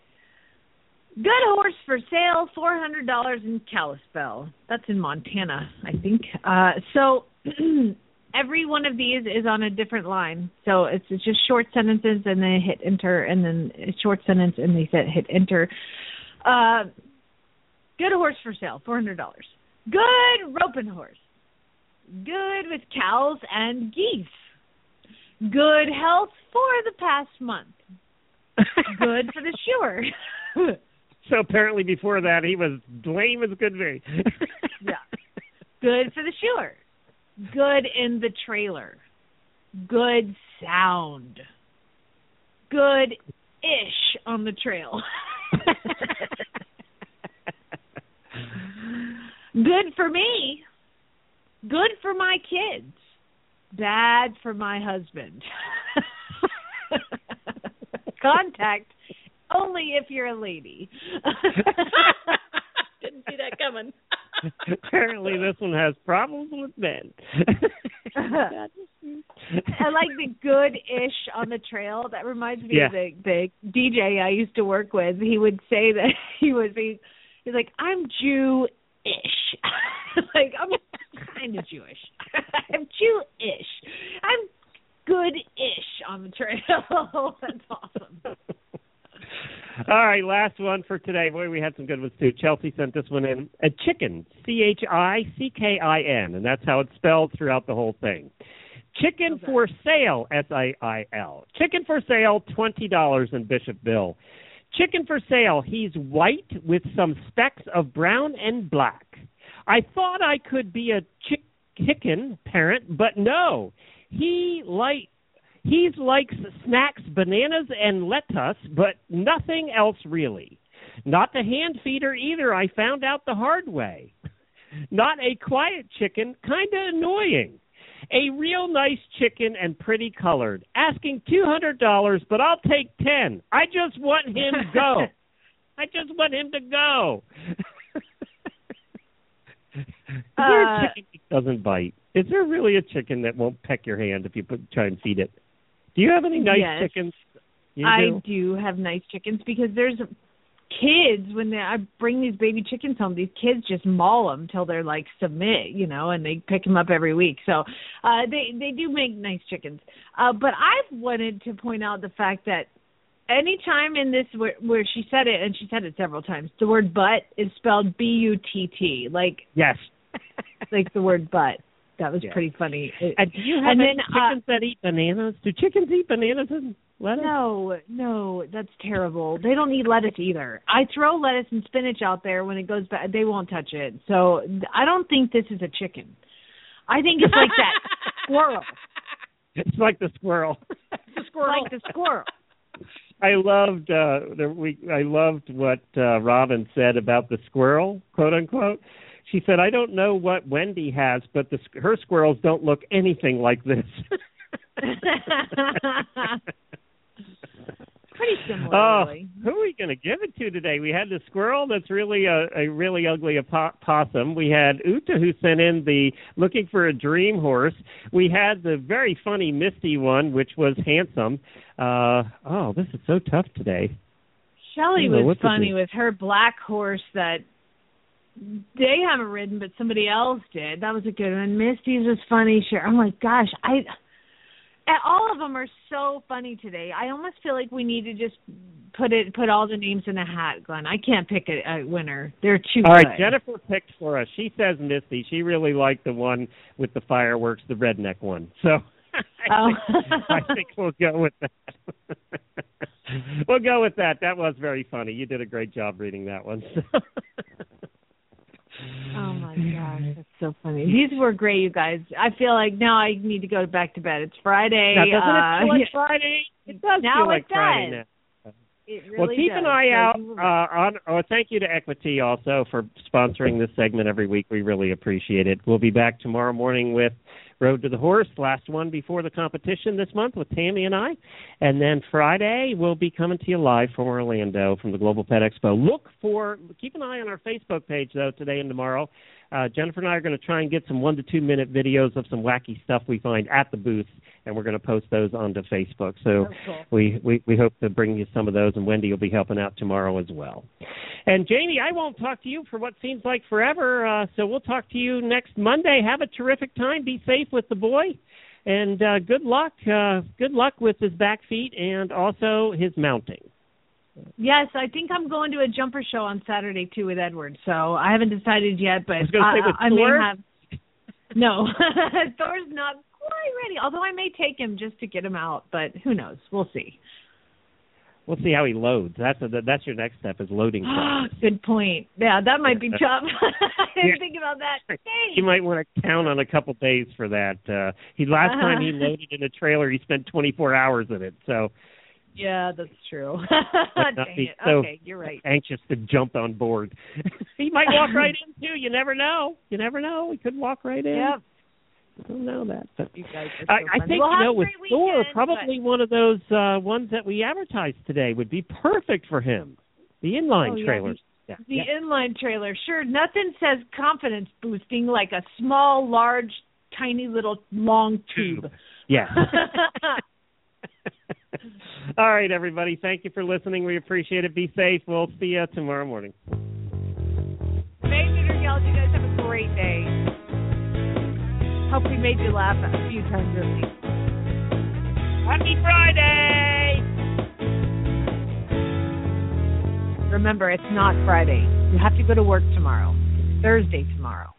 Good horse for sale, $400 in Kalispell. That's in Montana, I think. So every one of these is on a different line. So it's just short sentences, and they hit enter, and then a short sentence, and they hit enter. Good horse for sale, $400. Good roping horse. Good with cows and geese. Good health for the past month. Good for the shoer. So apparently before that he was lame as could be. Yeah. Good for the shoer. Good in the trailer. Good sound. Good-ish on the trail. Good for me. Good for my kids. Bad for my husband. Contact only if you're a lady. Didn't see that coming. Apparently this one has problems with men. I like the good-ish on the trail. That reminds me of the DJ I used to work with. He would say that he's like, I'm Jew-ish. Like, I'm kind of Jewish. I'm Jew-ish. I'm good-ish on the trail. That's awesome. All right, last one for today. Boy, we had some good ones, too. Chelsea sent this one in. A chicken, CHICKIN, and that's how it's spelled throughout the whole thing. Chicken for sale, SAIL. Chicken for sale, $20 in Bishopville. Chicken for sale. He's white with some specks of brown and black. I thought I could be a chicken parent, but no. He's likes snacks, bananas, and lettuce, but nothing else really. Not the hand feeder either. I found out the hard way. Not a quiet chicken, kind of annoying. A real nice chicken and pretty colored. Asking $200, but I'll take 10. I just want him to go. I just want him to go. Is there a chicken that doesn't bite? Is there really a chicken that won't peck your hand if you try and feed it? Do you have any nice chickens? I do have nice chickens because there's kids, when I bring these baby chickens home, these kids just maul them till they're like submit, and they pick them up every week. So they do make nice chickens. But I've wanted to point out the fact that anytime in this where she said it, and she said it several times, the word butt is spelled B-U-T-T. Like, yes. Like the word butt. That was pretty funny. And do you have any chickens that eat bananas? Do chickens eat bananas and lettuce? No, that's terrible. They don't eat lettuce either. I throw lettuce and spinach out there when it goes back. They won't touch it. So I don't think this is a chicken. I think it's like that squirrel. It's like the squirrel. Like the squirrel. I loved what Robin said about the squirrel, quote unquote. She said, "I don't know what Wendy has, but her squirrels don't look anything like this." Pretty similar, really. Who are we going to give it to today? We had the squirrel that's really a really ugly possum. We had Uta, who sent in the looking for a dream horse. We had the very funny Misty one, which was handsome. This is so tough today. Shelley was funny with her black horse that they haven't ridden, but somebody else did. That was a good one. Misty's was funny. Sure. Oh my gosh, all of them are so funny today. I almost feel like we need to just put all the names in a hat, Glenn. I can't pick a winner. They're too good. All right, Jennifer picked for us. She says Misty. She really liked the one with the fireworks, the redneck one. So I think we'll go with that. We'll go with that. That was very funny. You did a great job reading that one. Oh, my gosh. That's so funny. These were great, you guys. I feel like now I need to go back to bed. It's Friday. Now, doesn't it feel like Friday? It does feel like Friday now. It really well, keep an eye out on. Thank you to Equity also for sponsoring this segment every week. We really appreciate it. We'll be back tomorrow morning with Road to the Horse, last one before the competition this month with Tammy and I. And then Friday, we'll be coming to you live from Orlando from the Global Pet Expo. Keep an eye on our Facebook page, though, today and tomorrow. Jennifer and I are going to try and get some 1 to 2 minute videos of some wacky stuff we find at the booth, and we're going to post those onto Facebook. So we hope to bring you some of those, and Wendy will be helping out tomorrow as well. And Jamie, I won't talk to you for what seems like forever, so we'll talk to you next Monday. Have a terrific time. Be safe with the boy, and good luck. Good luck with his back feet and also his mounting. Yes, I think I'm going to a jumper show on Saturday, too, with Edward. So I haven't decided yet, but I may have. No, Thor's not quite ready, although I may take him just to get him out, but who knows? We'll see. We'll see how he loads. That's your next step is loading. Good point. Yeah, that might be tough. I didn't think about that. Dang. You might want to count on a couple days for that. Last time he loaded in a trailer, he spent 24 hours in it, so... Yeah, that's true. Dang it. So okay, you're right. Anxious to jump on board. He might walk right in, too. You never know. He could walk right in. Yep. I don't know that. But you guys are so I think, with Thor, probably one of those ones that we advertised today would be perfect for him. The inline trailers. Yeah. The inline trailer. Sure, nothing says confidence boosting like a small, large, tiny little long tube. Yes. All right, everybody. Thank you for listening. We appreciate it. Be safe. We'll see you tomorrow morning. Hey, Neuter Gals, you guys have a great day. Hope we made you laugh a few times this week. Happy Friday! Remember, it's not Friday. You have to go to work tomorrow. It's Thursday tomorrow.